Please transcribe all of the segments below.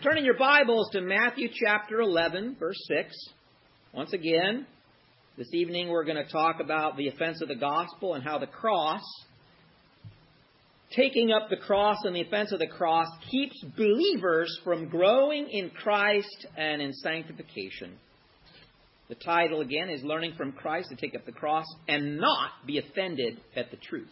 Turn in your Bibles to Matthew chapter 11, verse 6. Once again, this evening we're going to talk about the offense of the gospel and how the cross, taking up the cross and the offense of the cross, keeps believers from growing in Christ and in sanctification. The title again is Learning from Christ to Take Up the Cross and Not Be Offended at the Truth.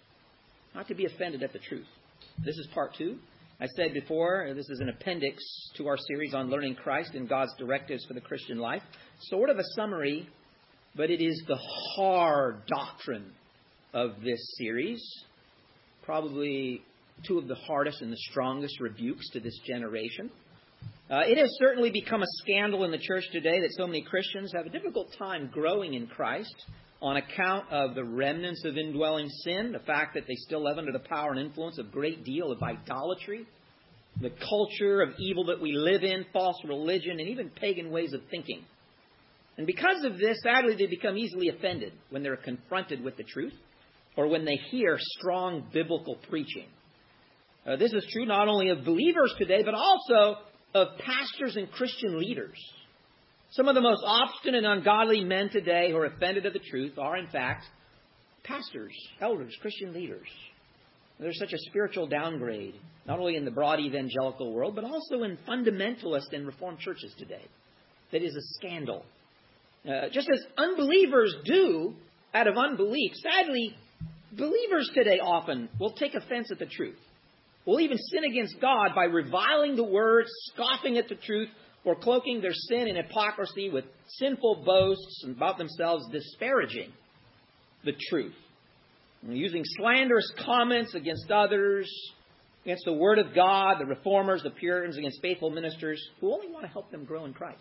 Not to be offended at the truth. This is part 2. I said before, this is an appendix to our series on learning Christ and God's directives for the Christian life. Sort of a summary, but it is the hard doctrine of this series. Probably 2 of the hardest and the strongest rebukes to this generation. It has certainly become a scandal in the church today that so many Christians have a difficult time growing in Christ on account of the remnants of indwelling sin, the fact that they still live under the power and influence of a great deal of idolatry, the culture of evil that we live in, false religion, and even pagan ways of thinking. And because of this, sadly, they become easily offended when they're confronted with the truth or when they hear strong biblical preaching. This is true not only of believers today, but also of pastors and Christian leaders. Some of the most obstinate and ungodly men today who are offended at the truth are, in fact, pastors, elders, Christian leaders. There's such a spiritual downgrade, not only in the broad evangelical world, but also in fundamentalist and Reformed churches today. That is a scandal. Just as unbelievers do out of unbelief, sadly, believers today often will take offense at the truth. Will even sin against God by reviling the word, scoffing at the truth, or cloaking their sin and hypocrisy with sinful boasts about themselves, disparaging the truth. And using slanderous comments against others, against the Word of God, the Reformers, the Puritans, against faithful ministers who only want to help them grow in Christ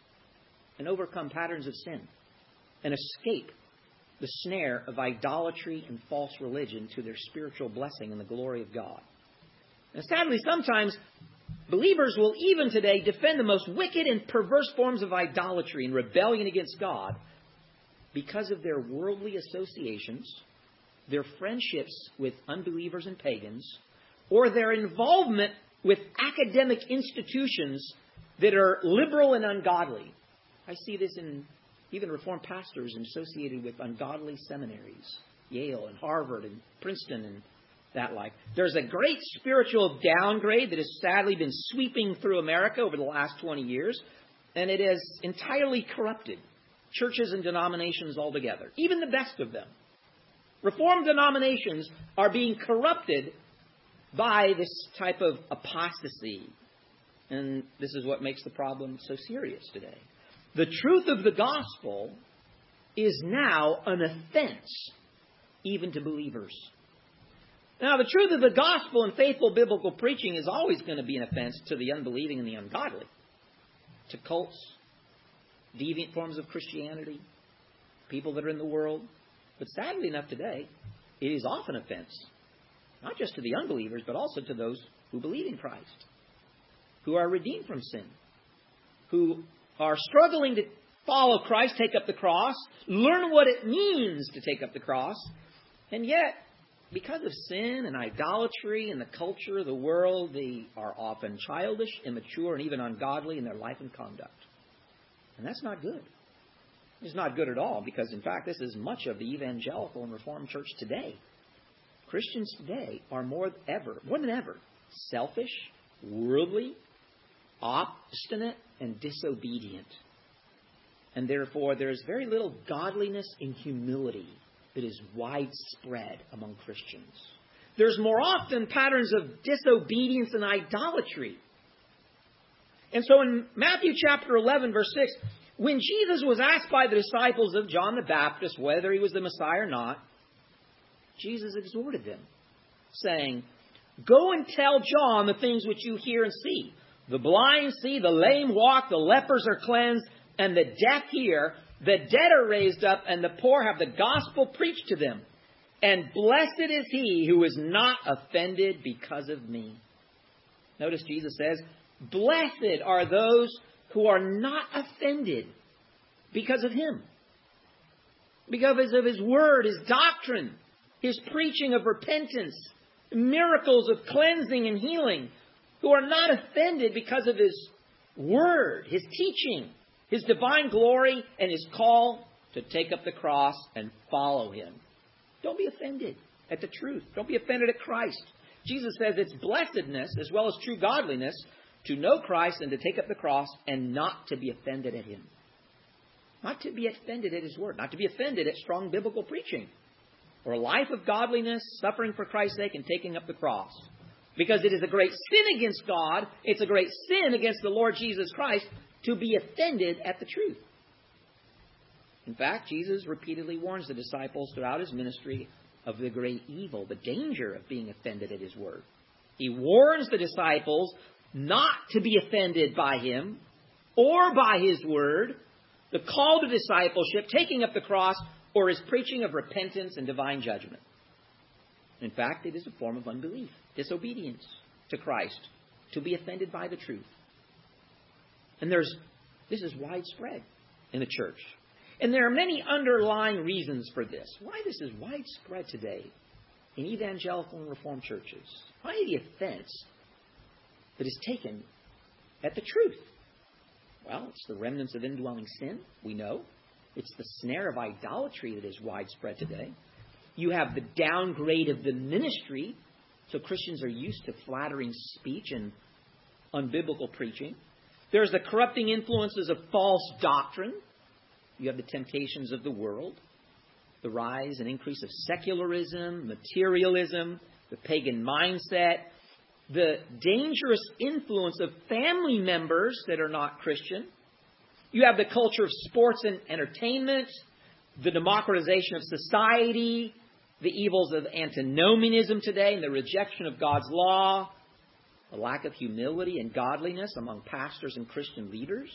and overcome patterns of sin and escape the snare of idolatry and false religion to their spiritual blessing and the glory of God. And sadly, sometimes believers will even today defend the most wicked and perverse forms of idolatry and rebellion against God because of their worldly associations, their friendships with unbelievers and pagans, or their involvement with academic institutions that are liberal and ungodly. I see this in even Reformed pastors associated with ungodly seminaries, Yale and Harvard and Princeton and that like. There's a great spiritual downgrade that has sadly been sweeping through America over the last 20 years, and it has entirely corrupted churches and denominations altogether, even the best of them. Reformed denominations are being corrupted by this type of apostasy, and this is what makes the problem so serious today. The truth of the gospel is now an offense even to believers. Now, the truth of the gospel and faithful biblical preaching is always going to be an offense to the unbelieving and the ungodly, to cults, deviant forms of Christianity, people that are in the world. But sadly enough today, it is often an offense, not just to the unbelievers, but also to those who believe in Christ, who are redeemed from sin, who are struggling to follow Christ, take up the cross, learn what it means to take up the cross, and yet, because of sin and idolatry and the culture of the world, they are often childish, immature, and even ungodly in their life and conduct. And that's not good. It's not good at all because, in fact, this is much of the evangelical and Reformed church today. Christians today are more than ever, selfish, worldly, obstinate, and disobedient. And therefore, there is very little godliness and humility that is widespread among Christians. There's more often patterns of disobedience and idolatry. And so in Matthew chapter 11, verse 6, when Jesus was asked by the disciples of John the Baptist whether he was the Messiah or not, Jesus exhorted them, saying, "Go and tell John the things which you hear and see. The blind see, the lame walk, the lepers are cleansed, and the deaf hear. The dead are raised up, and the poor have the gospel preached to them. And blessed is he who is not offended because of me." Notice Jesus says, blessed are those who are not offended because of him. Because of his word, his doctrine, his preaching of repentance, miracles of cleansing and healing. who are not offended because of His Word, His teaching, His divine glory, and His call to take up the cross and follow Him. Don't be offended at the truth. Don't be offended at Christ. Jesus says it's blessedness as well as true godliness to know Christ and to take up the cross and not to be offended at Him. Not to be offended at His Word. Not to be offended at strong biblical preaching. Or a life of godliness, suffering for Christ's sake, and taking up the cross. Because it is a great sin against God, it's a great sin against the Lord Jesus Christ to be offended at the truth. In fact, Jesus repeatedly warns the disciples throughout His ministry of the great evil, the danger of being offended at His Word. He warns the disciples not to be offended by Him or by His Word, the call to discipleship, taking up the cross, or His preaching of repentance and divine judgment. In fact, it is a form of unbelief, disobedience to Christ, to be offended by the truth. And this is widespread in the church. And there are many underlying reasons for this. Why this is widespread today in evangelical and Reformed churches. Why the offense that is taken at the truth? Well, it's the remnants of indwelling sin, we know. It's the snare of idolatry that is widespread today. You have the downgrade of the ministry. So Christians are used to flattering speech and unbiblical preaching. There's the corrupting influences of false doctrine. You have the temptations of the world, the rise and increase of secularism, materialism, the pagan mindset, the dangerous influence of family members that are not Christian. You have the culture of sports and entertainment, the democratization of society, the evils of antinomianism today, and the rejection of God's law, the lack of humility and godliness among pastors and Christian leaders.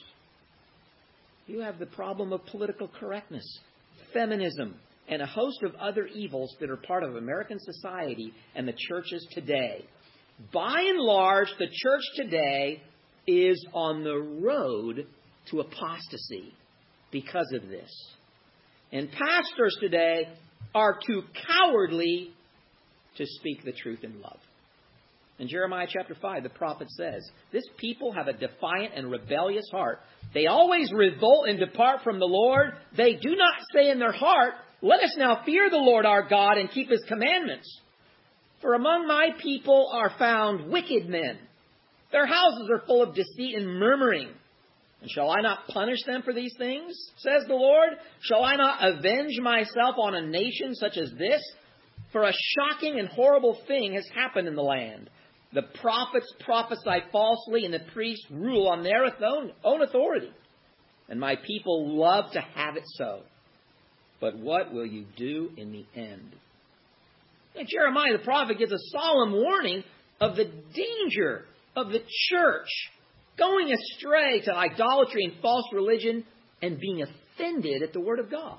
You have the problem of political correctness, feminism, and a host of other evils that are part of American society and the churches today. By and large, the church today is on the road to apostasy because of this. And pastors today are too cowardly to speak the truth in love. In Jeremiah chapter 5, the prophet says, "This people have a defiant and rebellious heart. They always revolt and depart from the Lord. They do not say in their heart, 'Let us now fear the Lord our God and keep His commandments.' For among my people are found wicked men. Their houses are full of deceit and murmuring. And shall I not punish them for these things, says the Lord? Shall I not avenge myself on a nation such as this? For a shocking and horrible thing has happened in the land. The prophets prophesy falsely, and the priests rule on their own authority. And my people love to have it so. But what will you do in the end?" And Jeremiah the prophet gives a solemn warning of the danger of the church going astray to idolatry and false religion and being offended at the Word of God.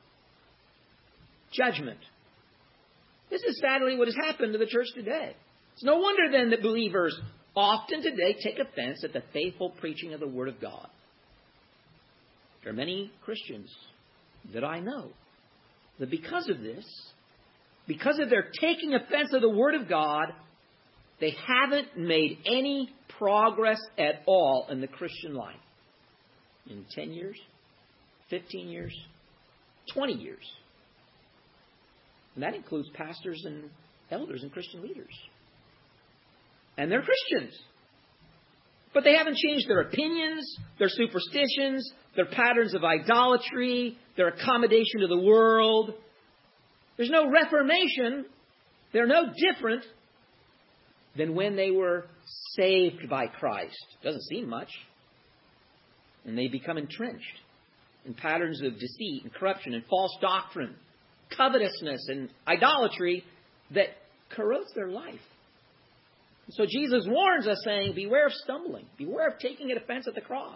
Judgment. This is sadly what has happened to the church today. It's no wonder then that believers often today take offense at the faithful preaching of the Word of God. There are many Christians that I know that because of this, because of their taking offense of the Word of God, they haven't made any progress at all in the Christian life. In 10 years, 15 years, 20 years. And that includes pastors and elders and Christian leaders. And they're Christians. But they haven't changed their opinions, their superstitions, their patterns of idolatry, their accommodation to the world. There's no reformation. They're no different than when they were saved by Christ. Doesn't seem much. And they become entrenched in patterns of deceit and corruption and false doctrine, covetousness and idolatry that corrodes their life. And so Jesus warns us saying, beware of stumbling. Beware of taking offense at the cross.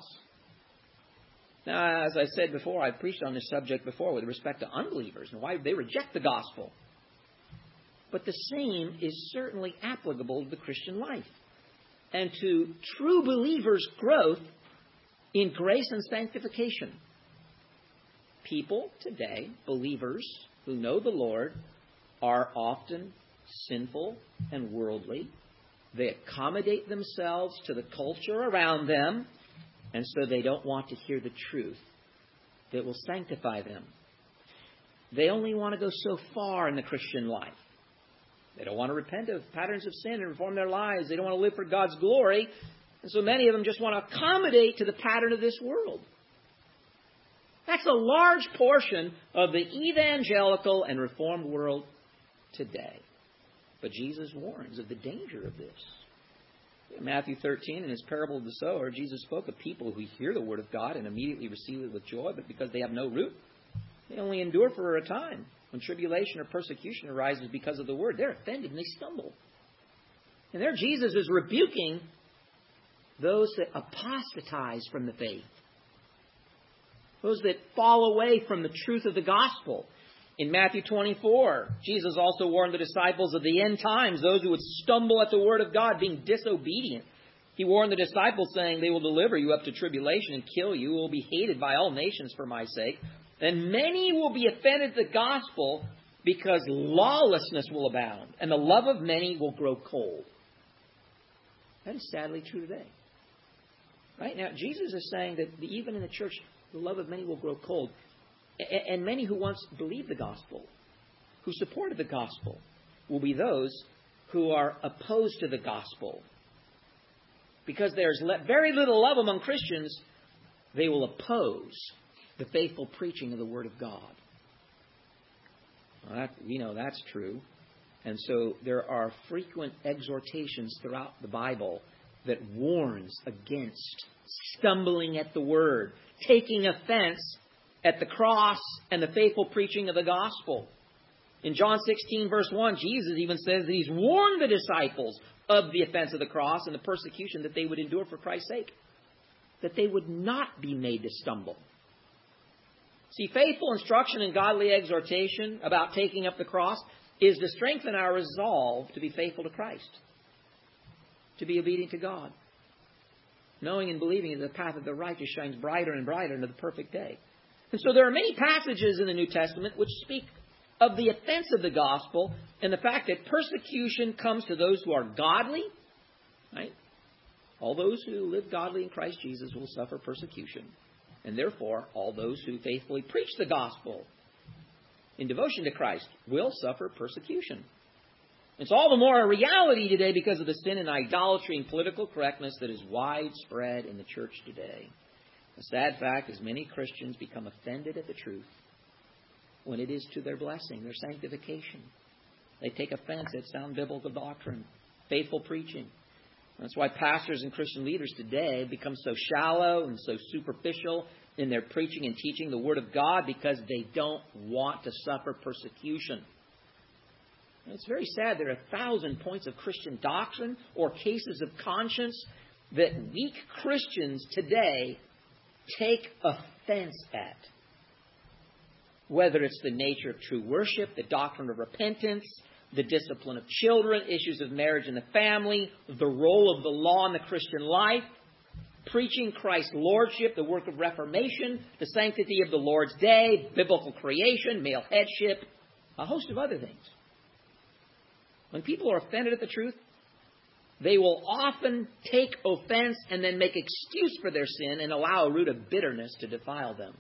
Now, as I said before, I've preached on this subject before with respect to unbelievers and why they reject the gospel. But the same is certainly applicable to the Christian life and to true believers' growth in grace and sanctification. People today, believers who know the Lord, are often sinful and worldly They accommodate themselves to the culture around them, and so they don't want to hear the truth that will sanctify them. They only want to go so far in the Christian life. They don't want to repent of patterns of sin and reform their lives. They don't want to live for God's glory. And so many of them just want to accommodate to the pattern of this world. That's a large portion of the evangelical and reformed world today. But Jesus warns of the danger of this. In Matthew 13, in his parable of the sower, Jesus spoke of people who hear the word of God and immediately receive it with joy, but because they have no root, they only endure for a time. When tribulation or persecution arises because of the word, they're offended and they stumble. And there Jesus is rebuking those that apostatize from the faith. Those that fall away from the truth of the gospel. In Matthew 24, Jesus also warned the disciples of the end times, those who would stumble at the word of God, being disobedient. He warned the disciples, saying, they will deliver you up to tribulation and kill you. You will be hated by all nations for my sake. And many will be offended at the gospel because lawlessness will abound, and the love of many will grow cold. That is sadly true today. Right now, Jesus is saying that even in the church, the love of many will grow cold. And many who once believed the gospel, who supported the gospel, will be those who are opposed to the gospel. Because there's very little love among Christians, they will oppose the faithful preaching of the Word of God. Well, we know that's true. And so there are frequent exhortations throughout the Bible that warns against stumbling at the Word, taking offense at the cross and the faithful preaching of the gospel. In John 16, verse 1, Jesus even says that he's warned the disciples of the offense of the cross and the persecution that they would endure for Christ's sake, that they would not be made to stumble. See, faithful instruction and godly exhortation about taking up the cross is to strengthen our resolve to be faithful to Christ, to be obedient to God, knowing and believing that the path of the righteous shines brighter and brighter into the perfect day. And so there are many passages in the New Testament which speak of the offense of the gospel and the fact that persecution comes to those who are godly. Right? All those who live godly in Christ Jesus will suffer persecution. And therefore, all those who faithfully preach the gospel in devotion to Christ will suffer persecution. It's all the more a reality today because of the sin and idolatry and political correctness that is widespread in the church today. The sad fact is many Christians become offended at the truth when it is to their blessing, their sanctification. They take offense at sound biblical doctrine, faithful preaching. That's why pastors and Christian leaders today become so shallow and so superficial in their preaching and teaching the Word of God because they don't want to suffer persecution. And it's very sad. There are 1,000 points of Christian doctrine or cases of conscience that weak Christians today take offense at. Whether it's the nature of true worship, the doctrine of repentance, the discipline of children, issues of marriage and the family, the role of the law in the Christian life, preaching Christ's lordship, the work of reformation, the sanctity of the Lord's day, biblical creation, male headship, a host of other things. When people are offended at the truth, they will often take offense and then make excuse for their sin and allow a root of bitterness to defile them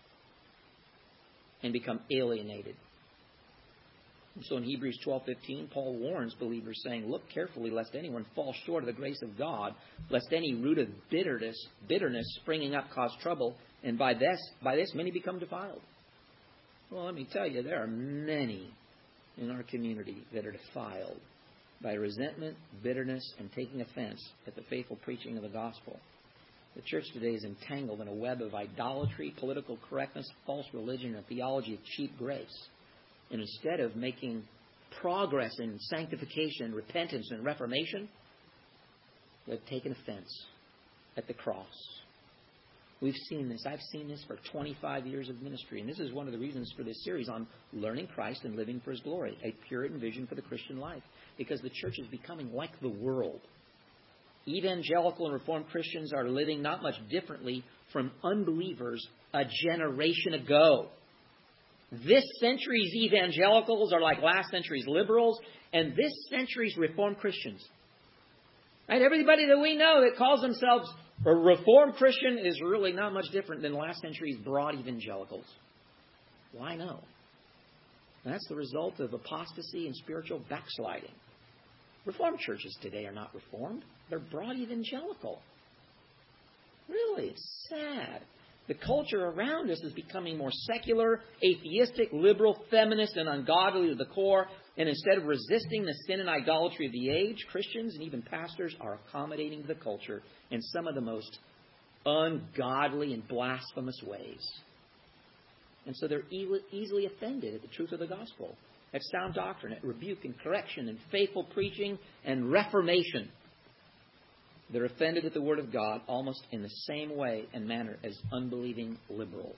and become alienated. And so in Hebrews 12:15, Paul warns believers, saying, look carefully lest anyone fall short of the grace of God, lest any root of bitterness springing up cause trouble, and by this many become defiled. Well, let me tell you, there are many in our community that are defiled by resentment, bitterness, and taking offense at the faithful preaching of the gospel. The church today is entangled in a web of idolatry, political correctness, false religion, and theology of cheap grace. And instead of making progress in sanctification, repentance, and reformation, they've taken offense at the cross. We've seen this. I've seen this for 25 years of ministry. And this is one of the reasons for this series on learning Christ and living for His glory, a Puritan vision for the Christian life. Because the church is becoming like the world. Evangelical and Reformed Christians are living not much differently from unbelievers a generation ago. This century's evangelicals are like last century's liberals, and this century's Reformed Christians Right? Everybody that we know that calls themselves a Reformed Christian is really not much different than last century's broad evangelicals. Why no? And that's the result of apostasy and spiritual backsliding. Reformed churches today are not Reformed. They're broad evangelical. Really, it's sad. The culture around us is becoming more secular, atheistic, liberal, feminist, and ungodly to the core. And instead of resisting the sin and idolatry of the age, Christians and even pastors are accommodating the culture in some of the most ungodly and blasphemous ways. And so they're easily offended at the truth of the gospel, at sound doctrine, at rebuke and correction, and faithful preaching and reformation. They're offended at the Word of God almost in the same way and manner as unbelieving liberals.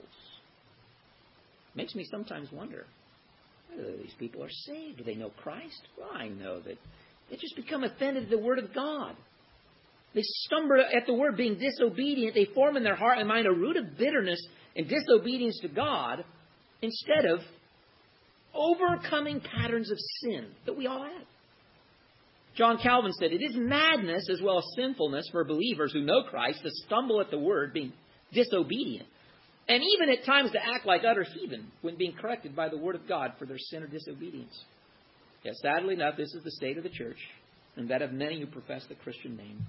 Makes me sometimes wonder, whether these people are saved. Do they know Christ? Well, I know that they just become offended at the Word of God. They stumble at the Word, being disobedient. They form in their heart and mind a root of bitterness and disobedience to God instead of overcoming patterns of sin that we all have. John Calvin said, "It is madness as well as sinfulness for believers who know Christ to stumble at the Word, being disobedient, and even at times to act like utter heathen when being corrected by the Word of God for their sin or disobedience." Yet sadly enough, this is the state of the church, and that of many who profess the Christian name.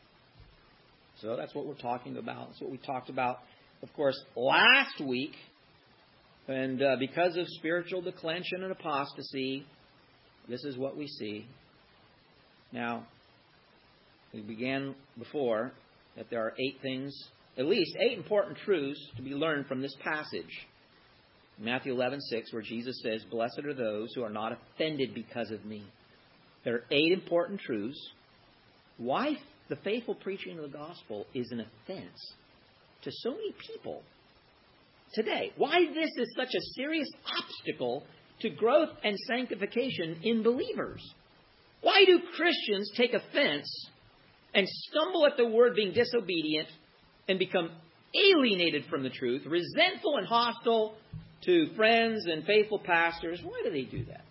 So that's what we're talking about. That's what we talked about, of course, last week. And because of spiritual declension and apostasy, this is what we see. Now, we began before that there are 8 things, at least 8 important truths to be learned from this passage. Matthew 11:6, where Jesus says, "Blessed are those who are not offended because of me." There are 8 important truths. Why the faithful preaching of the gospel is an offense to so many people today. Why this is such a serious obstacle to growth and sanctification in believers. Why do Christians take offense and stumble at the Word, being disobedient, and become alienated from the truth, resentful and hostile to friends and faithful pastors? Why do they do that?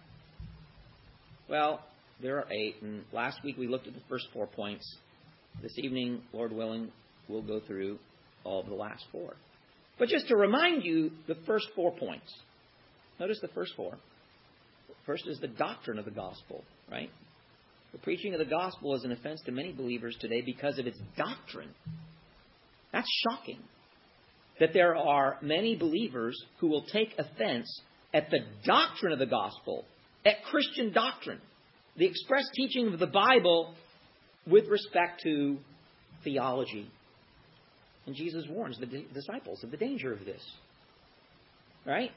Well, there are 8, and last week we looked at the first 4 points. This evening, Lord willing, we'll go through all of the last 4. But just to remind you, the first 4 points. Notice the first 4. First is the doctrine of the gospel, right? The preaching of the gospel is an offense to many believers today because of its doctrine. That's shocking. That there are many believers who will take offense at the doctrine of the gospel, at Christian doctrine, the express teaching of the Bible with respect to theology. And Jesus warns the disciples of the danger of this. Right?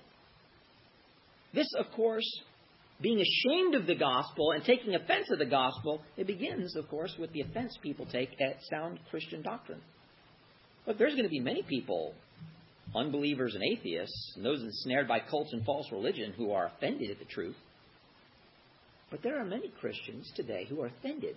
This, of course, being ashamed of the gospel and taking offense at the gospel, it begins, of course, with the offense people take at sound Christian doctrine. But there's going to be many people, unbelievers and atheists, and those ensnared by cults and false religion, who are offended at the truth. But there are many Christians today who are offended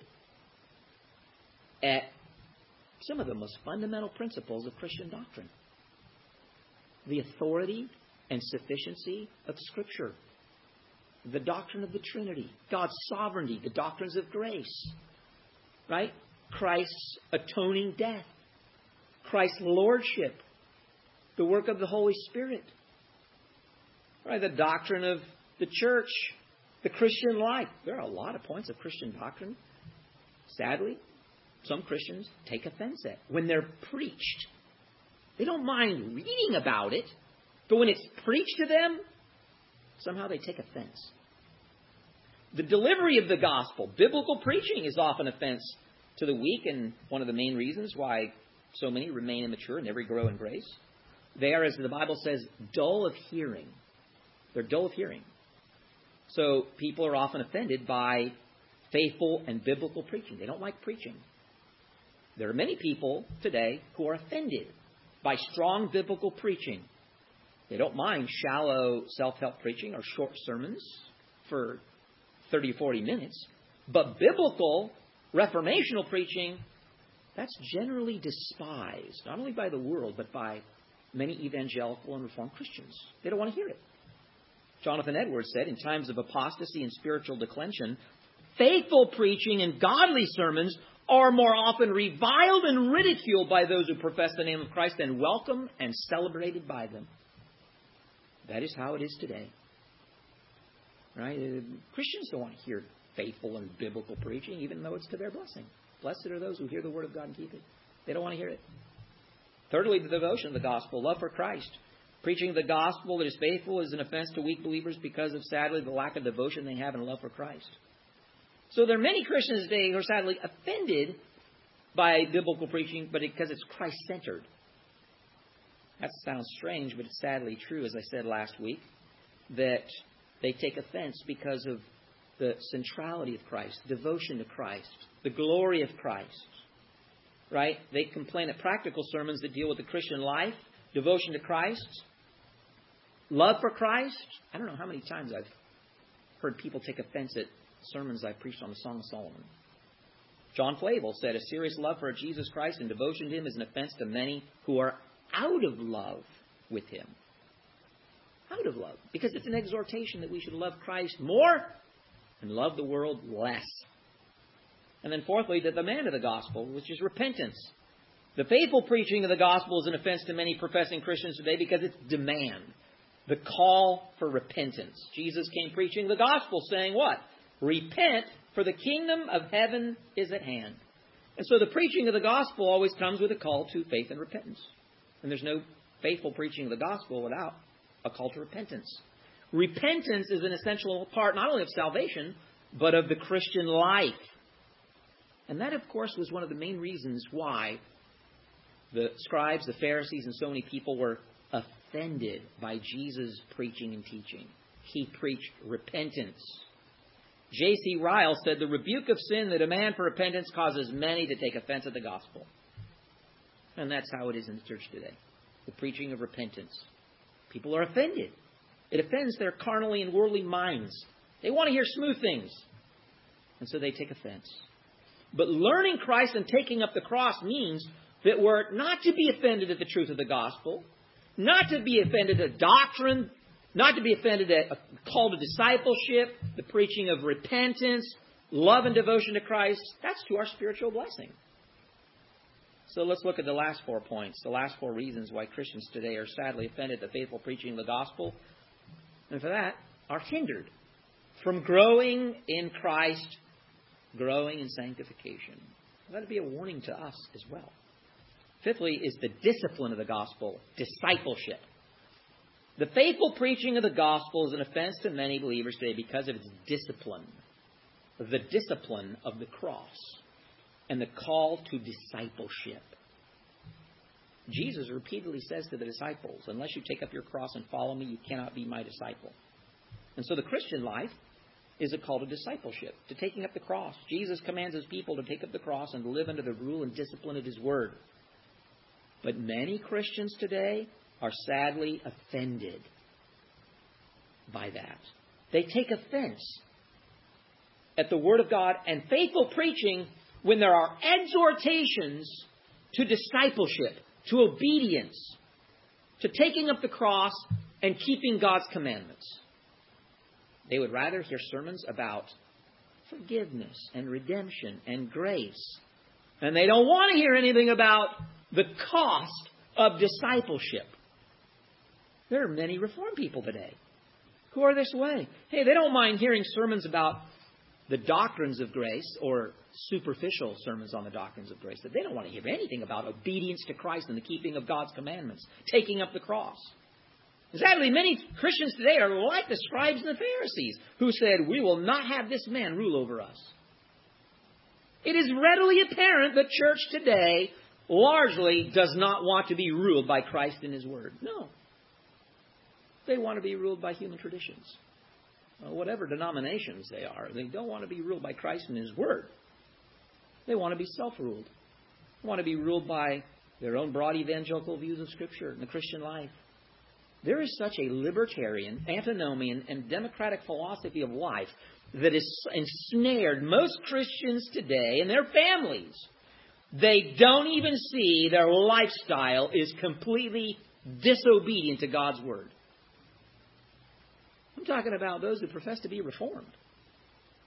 at some of the most fundamental principles of Christian doctrine. The authority and sufficiency of Scripture. The doctrine of the Trinity. God's sovereignty. The doctrines of grace. Right? Christ's atoning death. Christ's lordship. The work of the Holy Spirit. Right? The doctrine of the church. The Christian life. There are a lot of points of Christian doctrine. Sadly, some Christians take offense at when they're preached. They don't mind reading about it, but when it's preached to them, somehow they take offense. The delivery of the gospel, biblical preaching, is often offense to the weak, and one of the main reasons why so many remain immature and never grow in grace. They are, as the Bible says, dull of hearing. They're dull of hearing. So people are often offended by faithful and biblical preaching. They don't like preaching. There are many people today who are offended by strong biblical preaching. They don't mind shallow self-help preaching or short sermons for 30 or 40 minutes. But biblical, reformational preaching, that's generally despised, not only by the world, but by many evangelical and Reformed Christians. They don't want to hear it. Jonathan Edwards said, in times of apostasy and spiritual declension, faithful preaching and godly sermons are more often reviled and ridiculed by those who profess the name of Christ than welcomed and celebrated by them. That is how it is today. Right? Christians don't want to hear faithful and biblical preaching, even though it's to their blessing. Blessed are those who hear the word of God and keep it. They don't want to hear it. Thirdly, the devotion of the gospel, love for Christ. Preaching the gospel that is faithful is an offense to weak believers because of, sadly, the lack of devotion they have and love for Christ. So there are many Christians today who are sadly offended by biblical preaching, but because it's Christ-centered. That sounds strange, but it's sadly true, as I said last week, that they take offense because of the centrality of Christ, devotion to Christ, the glory of Christ. Right? They complain at practical sermons that deal with the Christian life, devotion to Christ, love for Christ. I don't know how many times I've heard people take offense at sermons I preached on the Song of Solomon. John Flavel said, a serious love for Jesus Christ and devotion to Him is an offense to many who are out of love with Him. Out of love. Because it's an exhortation that we should love Christ more and love the world less. And then fourthly, the demand of the gospel, which is repentance. The faithful preaching of the gospel is an offense to many professing Christians today because it's demand. The call for repentance. Jesus came preaching the gospel saying what? Repent, for the kingdom of heaven is at hand. And so the preaching of the gospel always comes with a call to faith and repentance. And there's no faithful preaching of the gospel without a call to repentance. Repentance is an essential part not only of salvation, but of the Christian life. And that, of course, was one of the main reasons why the scribes, the Pharisees, and so many people were offended by Jesus' preaching and teaching. He preached repentance. J.C. Ryle said, the rebuke of sin, the demand for repentance, causes many to take offense at the gospel. And that's how it is in the church today. The preaching of repentance. People are offended. It offends their carnally and worldly minds. They want to hear smooth things. And so they take offense. But learning Christ and taking up the cross means that we're not to be offended at the truth of the gospel, not to be offended at doctrine, not to be offended at a call to discipleship, the preaching of repentance, love and devotion to Christ. That's to our spiritual blessing. So let's look at the last 4 points, the last 4 reasons why Christians today are sadly offended at the faithful preaching of the gospel. And for that, are hindered from growing in Christ, growing in sanctification. That would be a warning to us as well. Fifthly is the discipline of the gospel, discipleship. The faithful preaching of the gospel is an offense to many believers today because of its discipline. The discipline of the cross and the call to discipleship. Jesus repeatedly says to the disciples, unless you take up your cross and follow me, you cannot be my disciple. And so the Christian life is a call to discipleship, to taking up the cross. Jesus commands His people to take up the cross and to live under the rule and discipline of His word. But many Christians today are sadly offended by that. They take offense at the Word of God and faithful preaching when there are exhortations to discipleship, to obedience, to taking up the cross and keeping God's commandments. They would rather hear sermons about forgiveness and redemption and grace. And they don't want to hear anything about the cost of discipleship. There are many Reformed people today who are this way. Hey, they don't mind hearing sermons about the doctrines of grace or superficial sermons on the doctrines of grace. But they don't want to hear anything about obedience to Christ and the keeping of God's commandments, taking up the cross. Sadly, many Christians today are like the scribes and the Pharisees who said, we will not have this man rule over us. It is readily apparent that church today largely does not want to be ruled by Christ and His Word. No. They want to be ruled by human traditions. Whatever denominations they are, they don't want to be ruled by Christ and His Word. They want to be self-ruled. They want to be ruled by their own broad evangelical views of Scripture and the Christian life. There is such a libertarian, antinomian, and democratic philosophy of life that has ensnared most Christians today and their families. They don't even see their lifestyle is completely disobedient to God's Word. I'm talking about those who profess to be Reformed.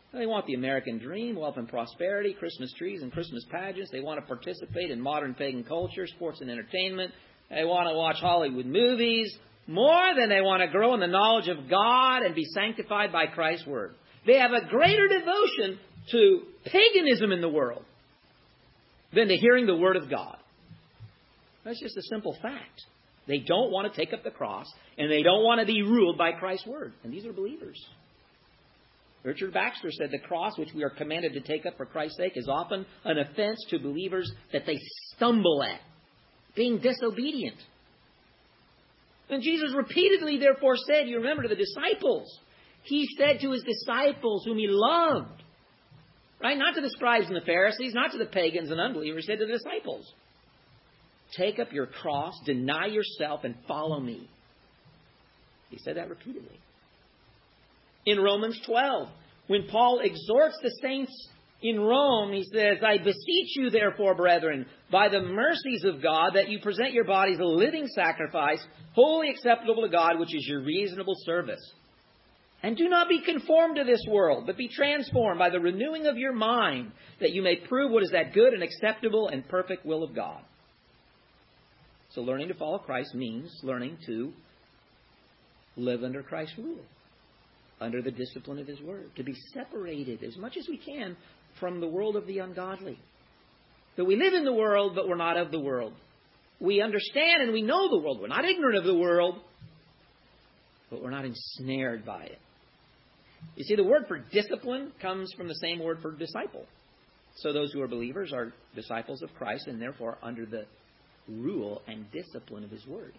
They want the American dream, wealth and prosperity, Christmas trees and Christmas pageants. They want to participate in modern pagan culture, sports and entertainment. They want to watch Hollywood movies more than they want to grow in the knowledge of God and be sanctified by Christ's Word. They have a greater devotion to paganism in the world than to hearing the Word of God. That's just a simple fact. They don't want to take up the cross, and they don't want to be ruled by Christ's Word. And these are believers. Richard Baxter said the cross which we are commanded to take up for Christ's sake is often an offense to believers that they stumble at, being disobedient. And Jesus repeatedly therefore said, you remember, to the disciples, He said to His disciples whom He loved, right? Not to the scribes and the Pharisees, not to the pagans and unbelievers. He said to the disciples, take up your cross, deny yourself, and follow me. He said that repeatedly. In Romans 12, when Paul exhorts the saints in Rome, he says, I beseech you, therefore, brethren, by the mercies of God, that you present your bodies a living sacrifice, wholly acceptable to God, which is your reasonable service. And do not be conformed to this world, but be transformed by the renewing of your mind, that you may prove what is that good and acceptable and perfect will of God. So learning to follow Christ means learning to live under Christ's rule, under the discipline of His Word, to be separated as much as we can from the world of the ungodly. That we live in the world, but we're not of the world. We understand and we know the world. We're not ignorant of the world, but we're not ensnared by it. You see, the word for discipline comes from the same word for disciple. So those who are believers are disciples of Christ and therefore under the rule and discipline of His Word.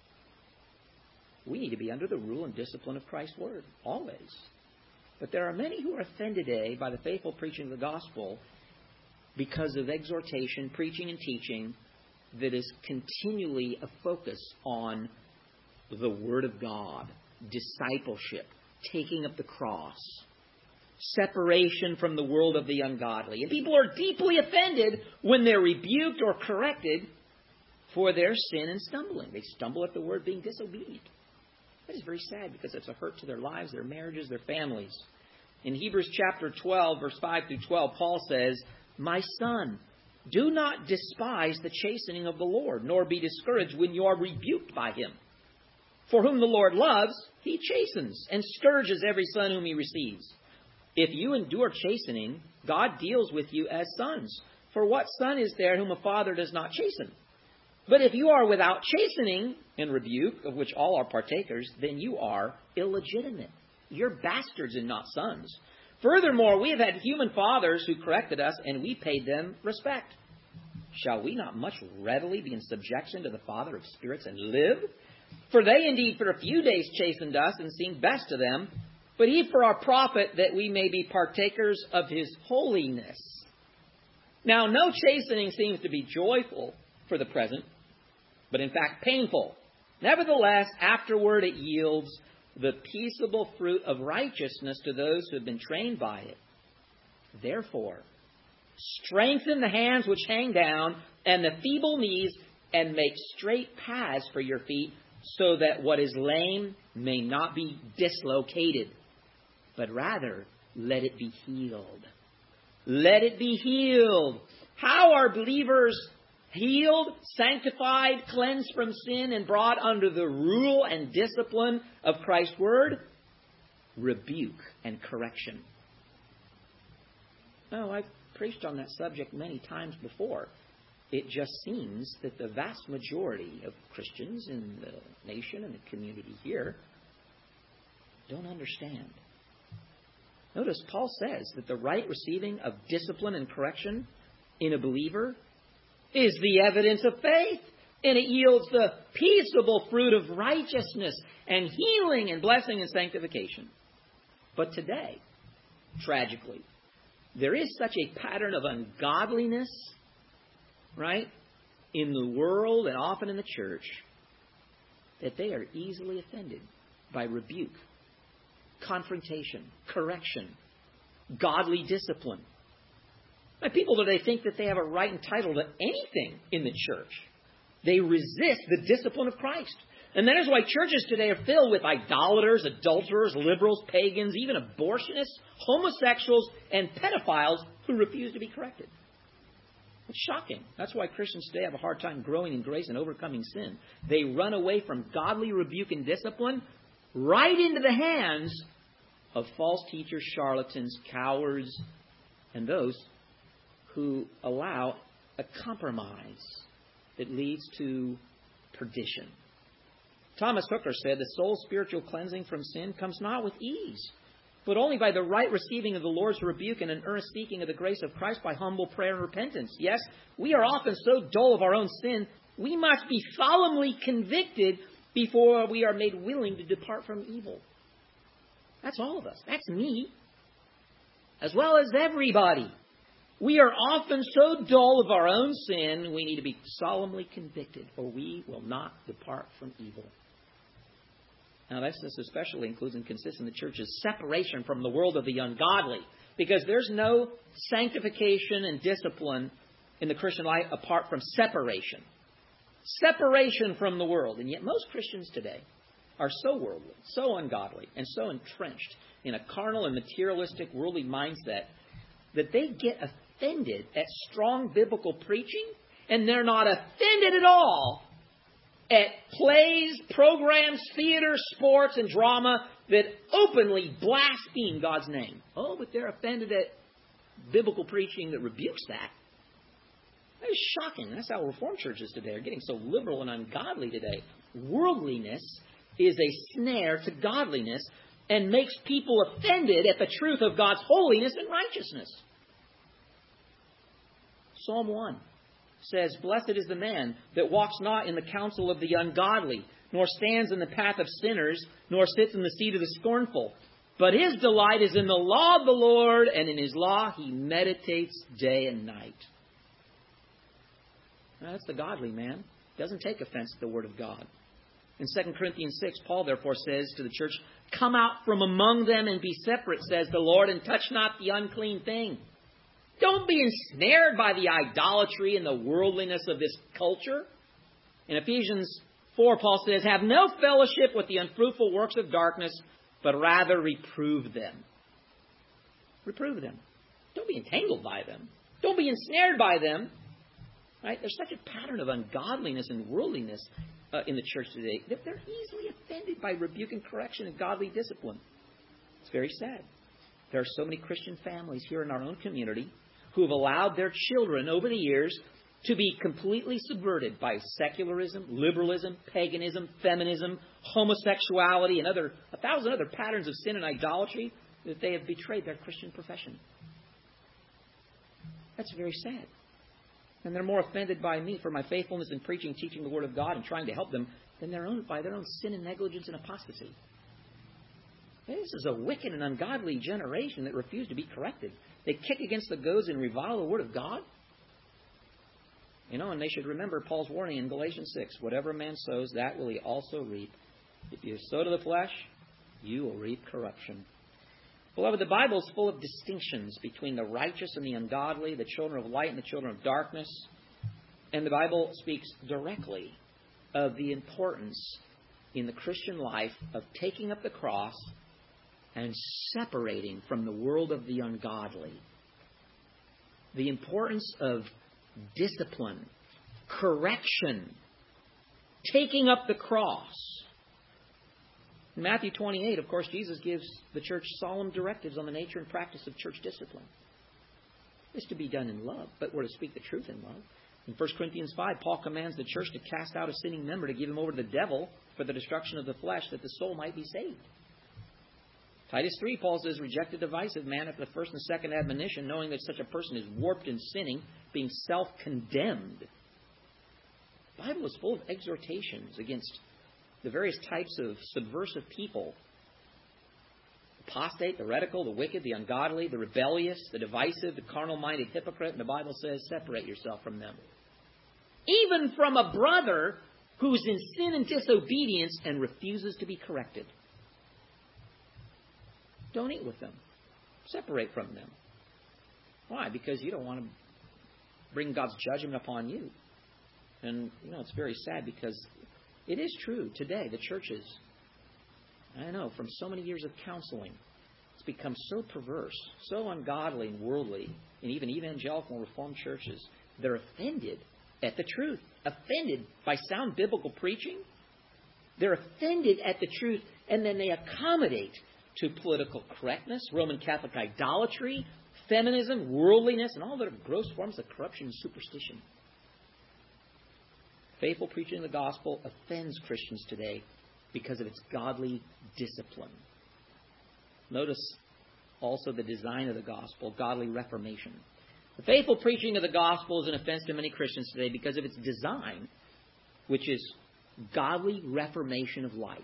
We need to be under the rule and discipline of Christ's Word, always. But there are many who are offended today by the faithful preaching of the gospel because of exhortation, preaching, and teaching that is continually a focus on the Word of God, discipleship, taking up the cross, separation from the world of the ungodly. And people are deeply offended when they're rebuked or corrected for their sin and stumbling. They stumble at the word being disobedient. That is very sad because it's a hurt to their lives, their marriages, their families. In Hebrews chapter 12, verse 5 through 12, Paul says, my son, do not despise the chastening of the Lord, nor be discouraged when you are rebuked by Him. For whom the Lord loves, He chastens and scourges every son whom He receives. If you endure chastening, God deals with you as sons. For what son is there whom a father does not chasten? But if you are without chastening and rebuke, of which all are partakers, then you are illegitimate. You're bastards and not sons. Furthermore, we have had human fathers who corrected us, and we paid them respect. Shall we not much readily be in subjection to the Father of spirits and live? For they indeed for a few days chastened us and seemed best to them, but He for our profit, that we may be partakers of His holiness. Now, no chastening seems to be joyful for the present, but in fact painful. Nevertheless, afterward it yields the peaceable fruit of righteousness to those who have been trained by it. Therefore, strengthen the hands which hang down and the feeble knees, and make straight paths for your feet, so that what is lame may not be dislocated, but rather let it be healed. Let it be healed. How are believers healed, sanctified, cleansed from sin, and brought under the rule and discipline of Christ's Word? Rebuke and correction. Oh, I've preached on that subject many times before. It just seems that the vast majority of Christians in the nation and the community here don't understand. Notice Paul says that the right receiving of discipline and correction in a believer is the evidence of faith, and it yields the peaceable fruit of righteousness and healing and blessing and sanctification. But today, tragically, there is such a pattern of ungodliness, right, in the world and often in the church, that they are easily offended by rebuke, confrontation, correction, godly discipline. Now, people today think that they have a right and title to anything in the church. They resist the discipline of Christ. And that is why churches today are filled with idolaters, adulterers, liberals, pagans, even abortionists, homosexuals, and pedophiles who refuse to be corrected. It's shocking. That's why Christians today have a hard time growing in grace and overcoming sin. They run away from godly rebuke and discipline right into the hands of false teachers, charlatans, cowards, and those who allow a compromise that leads to perdition. Thomas Hooker said, the soul's spiritual cleansing from sin comes not with ease, but only by the right receiving of the Lord's rebuke and an earnest seeking of the grace of Christ by humble prayer and repentance. Yes, we are often so dull of our own sin, we must be solemnly convicted before we are made willing to depart from evil. That's all of us. That's me, as well as everybody. We are often so dull of our own sin, we need to be solemnly convicted, or we will not depart from evil. Now, this especially includes and consists in the church's separation from the world of the ungodly, because there's no sanctification and discipline in the Christian life apart from separation. Separation from the world. And yet most Christians today are so worldly, so ungodly, and so entrenched in a carnal and materialistic worldly mindset that they get offended at strong biblical preaching, and they're not offended at all at plays, programs, theater, sports, and drama that openly blaspheme God's name. Oh, but they're offended at biblical preaching that rebukes that. That is shocking. That's how Reformed churches today are getting so liberal and ungodly today. Worldliness is a snare to godliness and makes people offended at the truth of God's holiness and righteousness. Psalm 1 says, blessed is the man that walks not in the counsel of the ungodly, nor stands in the path of sinners, nor sits in the seat of the scornful. But his delight is in the law of the Lord, and in his law he meditates day and night. Now, that's the godly man. Doesn't take offense at the word of God. In 2 Corinthians 6, Paul therefore says to the church, come out from among them and be separate, says the Lord, and touch not the unclean thing. Don't be ensnared by the idolatry and the worldliness of this culture. In Ephesians 4, Paul says, have no fellowship with the unfruitful works of darkness, but rather reprove them. Reprove them. Don't be entangled by them. Don't be ensnared by them. Right? There's such a pattern of ungodliness and worldliness in the church today that they're easily offended by rebuke and correction and godly discipline. It's very sad. There are so many Christian families here in our own community who have allowed their children over the years to be completely subverted by secularism, liberalism, paganism, feminism, homosexuality, and 1,000 other patterns of sin and idolatry, that they have betrayed their Christian profession. That's very sad. And they're more offended by me for my faithfulness in preaching, teaching the Word of God, and trying to help them than by their own sin and negligence and apostasy. This is a wicked and ungodly generation that refuse to be corrected. They kick against the goads and revile the Word of God. And they should remember Paul's warning in Galatians 6. Whatever a man sows, that will he also reap. If you sow to the flesh, you will reap corruption. Beloved, the Bible is full of distinctions between the righteous and the ungodly, the children of light and the children of darkness. And the Bible speaks directly of the importance in the Christian life of taking up the cross and separating from the world of the ungodly. The importance of discipline, correction, taking up the cross. In Matthew 28, of course, Jesus gives the church solemn directives on the nature and practice of church discipline. It's to be done in love, but we're to speak the truth in love. In 1 Corinthians 5, Paul commands the church to cast out a sinning member, to give him over to the devil for the destruction of the flesh, that the soul might be saved. Titus 3, Paul says, reject a divisive man after the first and second admonition, knowing that such a person is warped in sinning, being self-condemned. The Bible is full of exhortations against the various types of subversive people. Apostate, the heretical, the wicked, the ungodly, the rebellious, the divisive, the carnal-minded hypocrite. And the Bible says, separate yourself from them. Even from a brother who's in sin and disobedience and refuses to be corrected. Don't eat with them. Separate from them. Why? Because you don't want to bring God's judgment upon you. And, it's very sad because It is true today, the churches, I know, from so many years of counseling, it's become so perverse, so ungodly and worldly, and even evangelical and Reformed churches, they're offended at the truth, offended by sound biblical preaching. They're offended at the truth, and then they accommodate to political correctness, Roman Catholic idolatry, feminism, worldliness, and all the gross forms of corruption and superstition. Faithful preaching of the gospel offends Christians today because of its godly discipline. Notice also the design of the gospel, godly reformation. The faithful preaching of the gospel is an offense to many Christians today because of its design, which is godly reformation of life.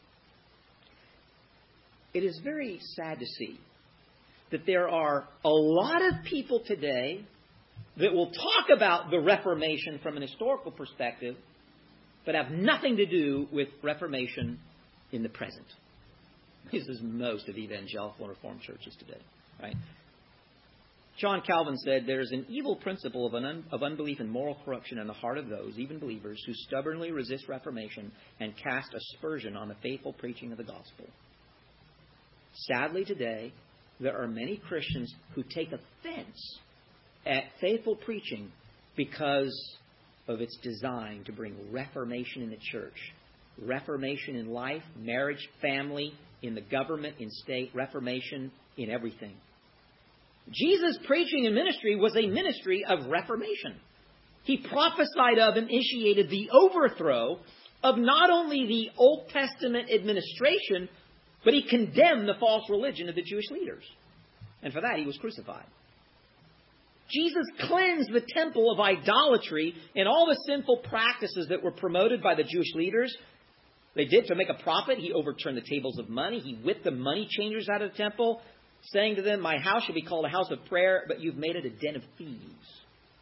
It is very sad to see that there are a lot of people today that will talk about the Reformation from an historical perspective, but have nothing to do with Reformation in the present. This is most of evangelical and Reformed churches today, right? John Calvin said, "There is an evil principle of unbelief and moral corruption in the heart of those, even believers, who stubbornly resist Reformation and cast aspersion on the faithful preaching of the gospel." Sadly, today, there are many Christians who take offense at faithful preaching because of its design to bring reformation in the church, reformation in life, marriage, family, in the government, in state, reformation in everything. Jesus' preaching and ministry was a ministry of reformation. He prophesied of and initiated the overthrow of not only the Old Testament administration, but he condemned the false religion of the Jewish leaders. And for that, he was crucified. Jesus cleansed the temple of idolatry and all the sinful practices that were promoted by the Jewish leaders. They did to make a profit. He overturned the tables of money. He whipped the money changers out of the temple, saying to them, "My house shall be called a house of prayer, but you've made it a den of thieves."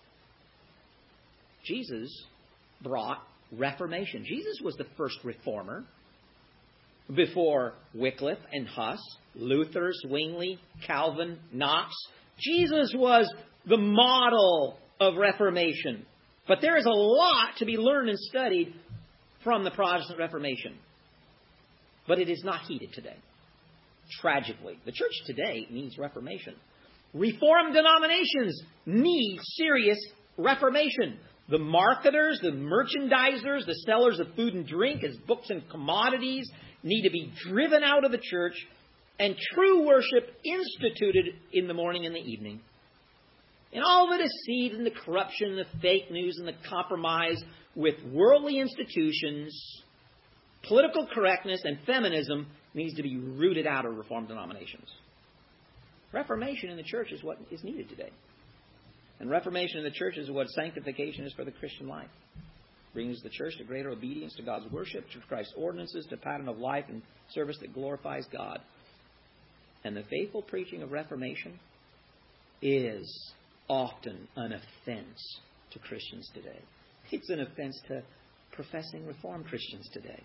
Jesus brought reformation. Jesus was the first reformer. Before Wycliffe and Huss, Luther, Zwingli, Calvin, Knox, Jesus was the model of reformation. But there is a lot to be learned and studied from the Protestant Reformation. But it is not heeded today. Tragically, the church today needs reformation. Reformed denominations need serious reformation. The marketers, the merchandisers, the sellers of food and drink as books and commodities need to be driven out of the church and true worship instituted in the morning and the evening. And all the deceit and the corruption, the fake news and the compromise with worldly institutions, political correctness and feminism needs to be rooted out of Reformed denominations. Reformation in the church is what is needed today. And reformation in the church is what sanctification is for the Christian life. Brings the church to greater obedience to God's worship, to Christ's ordinances, to pattern of life and service that glorifies God. And the faithful preaching of reformation is often an offense to Christians today. It's an offense to professing Reformed Christians today.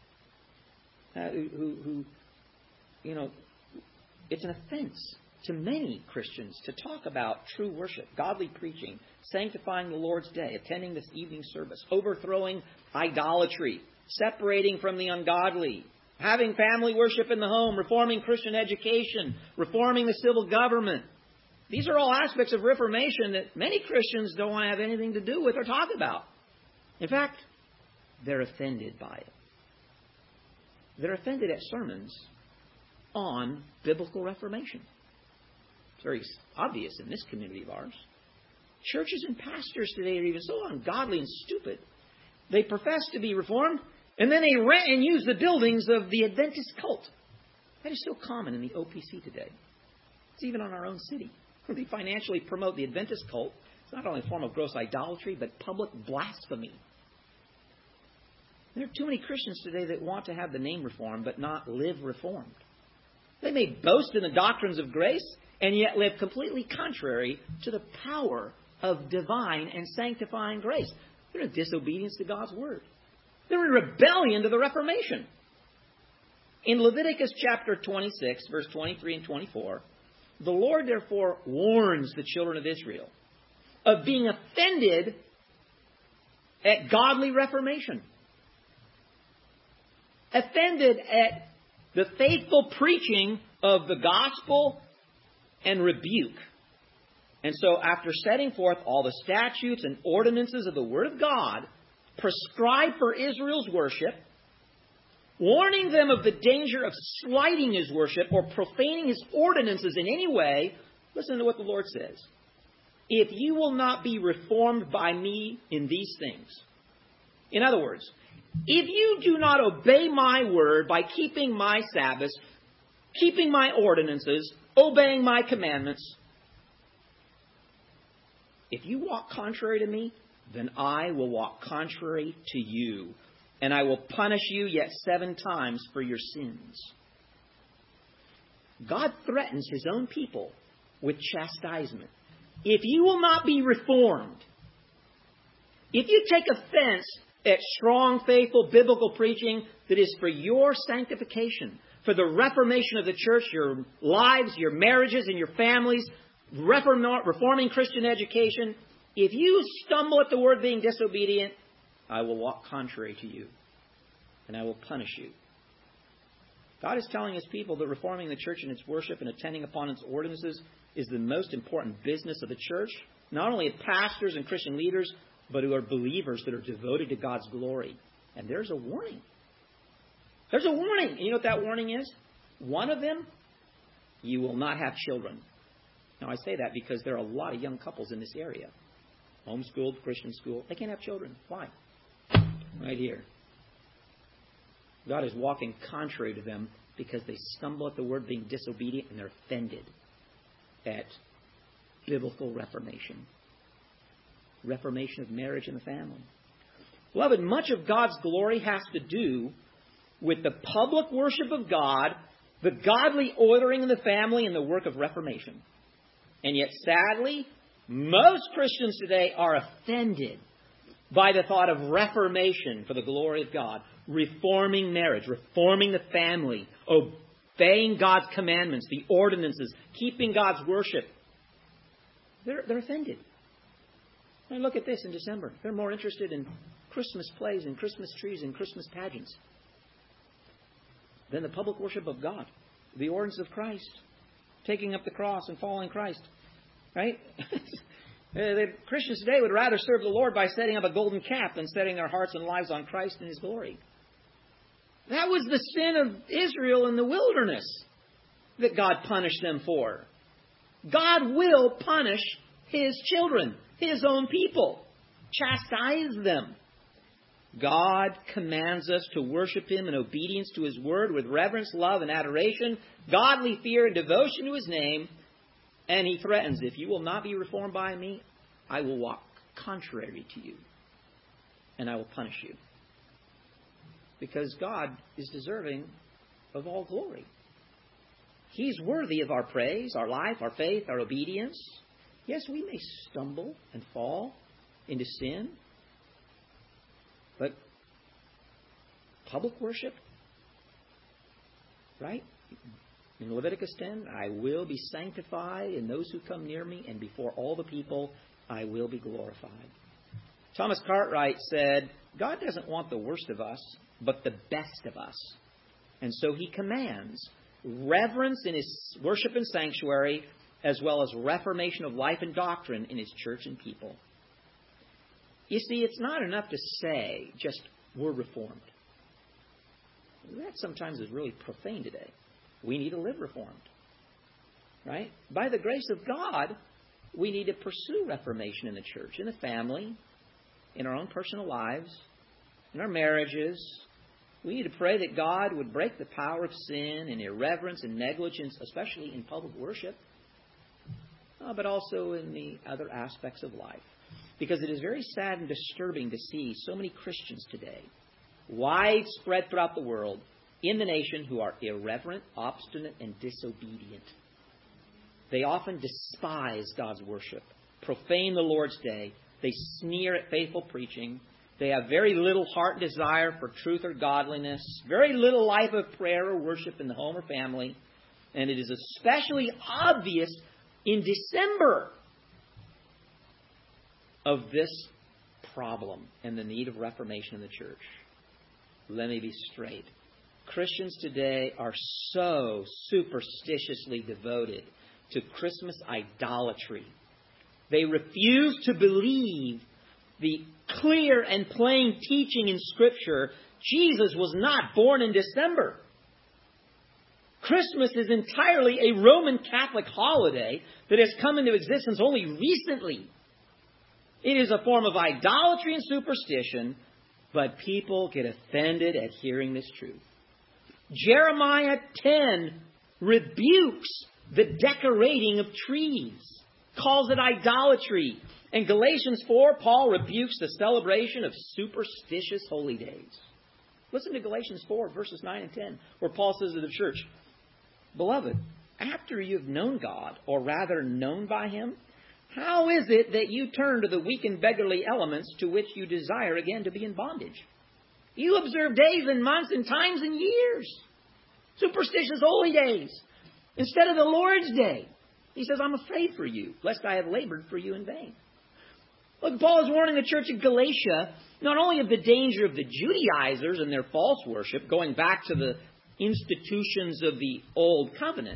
It's an offense to many Christians to talk about true worship, godly preaching, sanctifying the Lord's Day, attending this evening service, overthrowing idolatry, separating from the ungodly, having family worship in the home, reforming Christian education, reforming the civil government. These are all aspects of reformation that many Christians don't want to have anything to do with or talk about. In fact, they're offended by it. They're offended at sermons on biblical reformation. It's very obvious in this community of ours. Churches and pastors today are even so ungodly and stupid. They profess to be Reformed, and then they rent and use the buildings of the Adventist cult. That is so common in the OPC today. It's even on our own city. They financially promote the Adventist cult. It's not only a form of gross idolatry, but public blasphemy. There are too many Christians today that want to have the name Reformed, but not live Reformed. They may boast in the doctrines of grace, and yet live completely contrary to the power of divine and sanctifying grace. They're in disobedience to God's word. They're in rebellion to the Reformation. In Leviticus chapter 26, verse 23 and 24, the Lord therefore warns the children of Israel of being offended at godly reformation. offended at the faithful preaching of the gospel and rebuke. And so after setting forth all the statutes and ordinances of the Word of God prescribed for Israel's worship, warning them of the danger of slighting His worship or profaning His ordinances in any way, listen to what the Lord says. If you will not be reformed by me in these things. In other words, if you do not obey my word by keeping my Sabbaths, keeping my ordinances, obeying my commandments, if you walk contrary to me, then I will walk contrary to you, and I will punish you yet 7 times for your sins. God threatens His own people with chastisement. If you will not be reformed, if you take offense at strong, faithful, biblical preaching that is for your sanctification, for the reformation of the church, your lives, your marriages, and your families, reforming Christian education, if you stumble at the word being disobedient, I will walk contrary to you, and I will punish you. God is telling His people that reforming the church in its worship and attending upon its ordinances is the most important business of the church, not only of pastors and Christian leaders, but who are believers that are devoted to God's glory. And there's a warning. There's a warning. And you know what that warning is? One of them, you will not have children. Now, I say that because there are a lot of young couples in this area. Homeschooled, Christian school. They can't have children. Why? Right here. God is walking contrary to them because they stumble at the word being disobedient and they're offended at biblical reformation. Reformation of marriage and the family. Beloved, much of God's glory has to do with the public worship of God, the godly ordering of the family, and the work of reformation. And yet, sadly, most Christians today are offended by the thought of reformation for the glory of God, reforming marriage, reforming the family, obeying God's commandments, the ordinances, keeping God's worship. They're offended. And look at this in December. They're more interested in Christmas plays and Christmas trees and Christmas pageants than the public worship of God, the ordinance of Christ, taking up the cross and following Christ. Right? The Christians today would rather serve the Lord by setting up a golden calf than setting their hearts and lives on Christ and His glory. That was the sin of Israel in the wilderness that God punished them for. God will punish His children, His own people, chastise them. God commands us to worship Him in obedience to His word with reverence, love, and adoration, godly fear and devotion to His name. And He threatens, if you will not be reformed by me, I will walk contrary to you, and I will punish you. Because God is deserving of all glory. He's worthy of our praise, our life, our faith, our obedience. Yes, we may stumble and fall into sin, but public worship, right? In Leviticus 10, I will be sanctified in those who come near me, and before all the people, I will be glorified. Thomas Cartwright said, God doesn't want the worst of us, but the best of us. And so He commands reverence in His worship and sanctuary, as well as reformation of life and doctrine in His church and people. You see, it's not enough to say just, we're reformed. That sometimes is really profane today. We need to live reformed. Right? By the grace of God, we need to pursue reformation in the church, in the family, in our own personal lives, in our marriages. We need to pray that God would break the power of sin and irreverence and negligence, especially in public worship, but also in the other aspects of life. Because it is very sad and disturbing to see so many Christians today, widespread throughout the world, in the nation, who are irreverent, obstinate, and disobedient. They often despise God's worship, profane the Lord's day. They sneer at faithful preaching. They have very little heart desire for truth or godliness, very little life of prayer or worship in the home or family. And it is especially obvious in December of this problem and the need of reformation in the church. Let me be straight. Christians today are so superstitiously devoted to Christmas idolatry. They refuse to believe the clear and plain teaching in Scripture. Jesus was not born in December. Christmas is entirely a Roman Catholic holiday that has come into existence only recently. It is a form of idolatry and superstition, but people get offended at hearing this truth. Jeremiah 10 rebukes the decorating of trees, calls it idolatry. And Galatians 4, Paul rebukes the celebration of superstitious holy days. Listen to Galatians 4, verses 9 and 10, where Paul says to the church, "Beloved, after you have known God, or rather known by Him, how is it that you turn to the weak and beggarly elements to which you desire again to be in bondage? You observe days and months and times and years, superstitious holy days, instead of the Lord's day." He says, "I'm afraid for you, lest I have labored for you in vain." Look, Paul is warning the church of Galatia not only of the danger of the Judaizers and their false worship, going back to the institutions of the Old Covenant,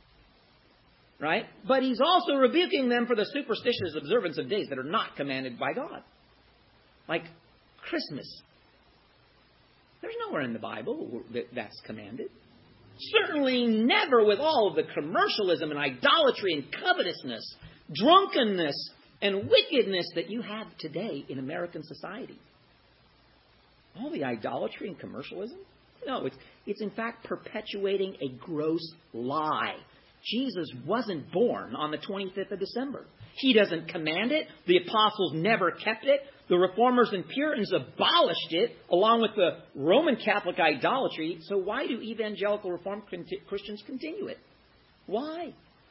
right? But he's also rebuking them for the superstitious observance of days that are not commanded by God. Like Christmas. There's nowhere in the Bible that's commanded. Certainly never with all of the commercialism and idolatry and covetousness, drunkenness and wickedness that you have today in American society. All the idolatry and commercialism? No, it's in fact perpetuating a gross lie. Jesus wasn't born on the 25th of December. He doesn't command it. The apostles never kept it. The Reformers and Puritans abolished it along with the Roman Catholic idolatry. So why do evangelical Reformed Christians continue it? Why?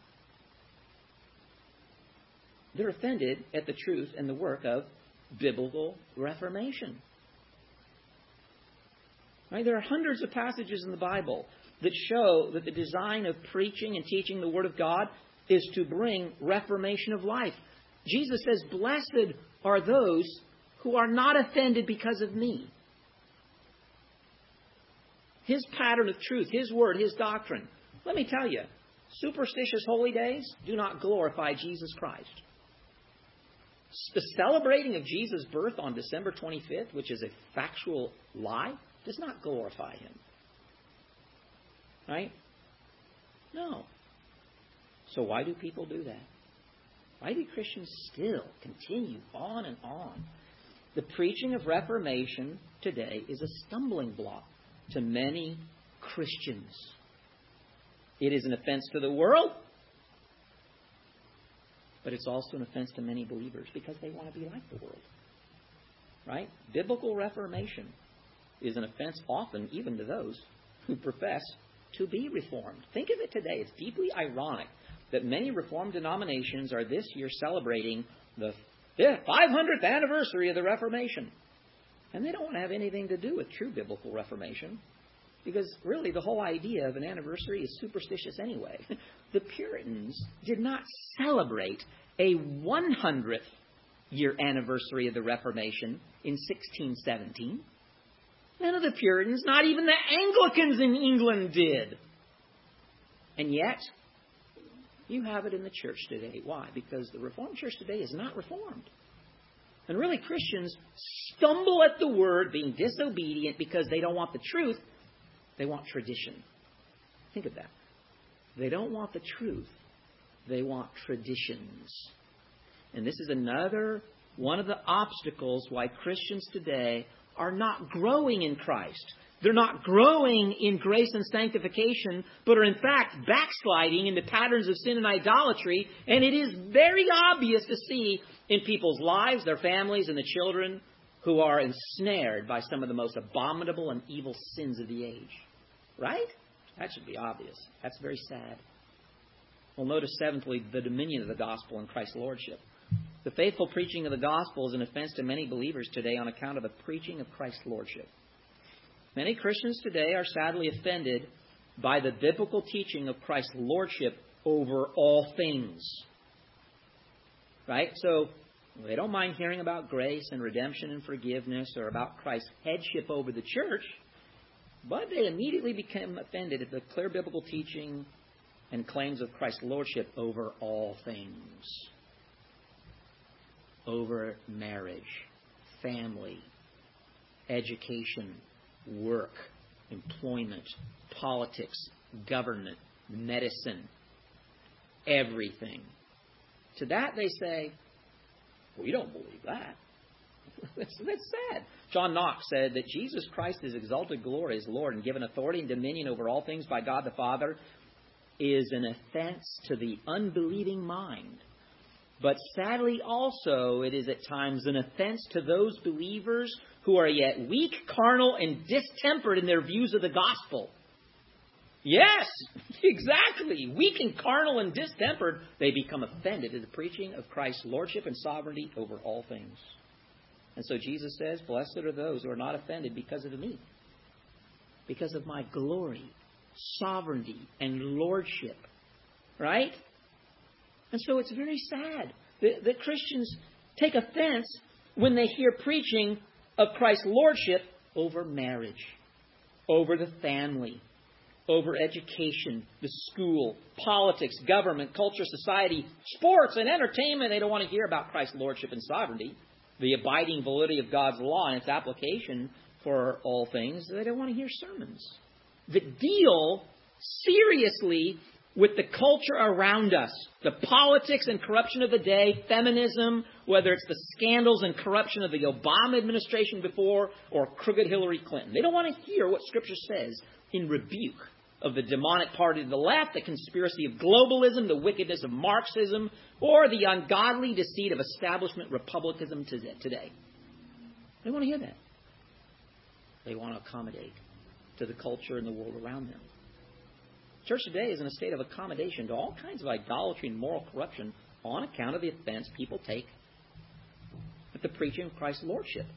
They're offended at the truth and the work of biblical reformation. Right? There are hundreds of passages in the Bible that show that the design of preaching and teaching the Word of God is to bring reformation of life. Jesus says, "Blessed are those who are not offended because of me." His pattern of truth, His Word, His doctrine. Let me tell you, superstitious holy days do not glorify Jesus Christ. The celebrating of Jesus' birth on December 25th, which is a factual lie, does not glorify Him. Right? No. So why do people do that? Why do Christians still continue on and on? The preaching of Reformation today is a stumbling block to many Christians. It is an offense to the world, but it's also an offense to many believers because they want to be like the world. Right? Biblical Reformation is an offense often even to those who profess to be Reformed. Think of it today. It's deeply ironic that many Reformed denominations are this year celebrating the 500th anniversary of the Reformation. And they don't want to have anything to do with true biblical Reformation because really the whole idea of an anniversary is superstitious anyway. The Puritans did not celebrate a 100th year anniversary of the Reformation in 1617. None of the Puritans, not even the Anglicans in England did. And yet, you have it in the church today. Why? Because the Reformed church today is not Reformed. And really, Christians stumble at the word, being disobedient because they don't want the truth. They want tradition. Think of that. They don't want the truth. They want traditions. And this is another one of the obstacles why Christians today are not growing in Christ. They're not growing in grace and sanctification, but are in fact backsliding into patterns of sin and idolatry. And it is very obvious to see in people's lives, their families, and the children who are ensnared by some of the most abominable and evil sins of the age. Right? That should be obvious. That's very sad. Well, notice seventhly, the dominion of the gospel and Christ's lordship. The faithful preaching of the gospel is an offense to many believers today on account of the preaching of Christ's lordship. Many Christians today are sadly offended by the biblical teaching of Christ's lordship over all things. Right? So they don't mind hearing about grace and redemption and forgiveness or about Christ's headship over the church, But they immediately became offended at the clear biblical teaching and claims of Christ's lordship over all things. Over marriage, family, education, work, employment, politics, government, medicine, everything. To that they say, we don't believe that. That's sad. John Knox said that Jesus Christ is exalted glory as Lord and given authority and dominion over all things by God the Father is an offense to the unbelieving mind. But sadly also it is at times an offense to those believers who are yet weak, carnal, and distempered in their views of the gospel. Yes, exactly. Weak and carnal and distempered, they become offended at the preaching of Christ's lordship and sovereignty over all things. And so Jesus says, blessed are those who are not offended because of me, because of my glory, sovereignty, and lordship. Right? And so it's very sad that Christians take offense when they hear preaching of Christ's lordship over marriage, over the family, over education, the school, politics, government, culture, society, sports, and entertainment. They don't want to hear about Christ's lordship and sovereignty, the abiding validity of God's law and its application for all things. They don't want to hear sermons that deal seriously with the culture around us, the politics and corruption of the day, feminism, whether it's the scandals and corruption of the Obama administration before or crooked Hillary Clinton. They don't want to hear what Scripture says in rebuke of the demonic party of the left, the conspiracy of globalism, the wickedness of Marxism, or the ungodly deceit of establishment republicanism today. They want to hear that. They want to accommodate to the culture and the world around them. Church today is in a state of accommodation to all kinds of idolatry and moral corruption on account of the offense people take at the preaching of Christ's lordship.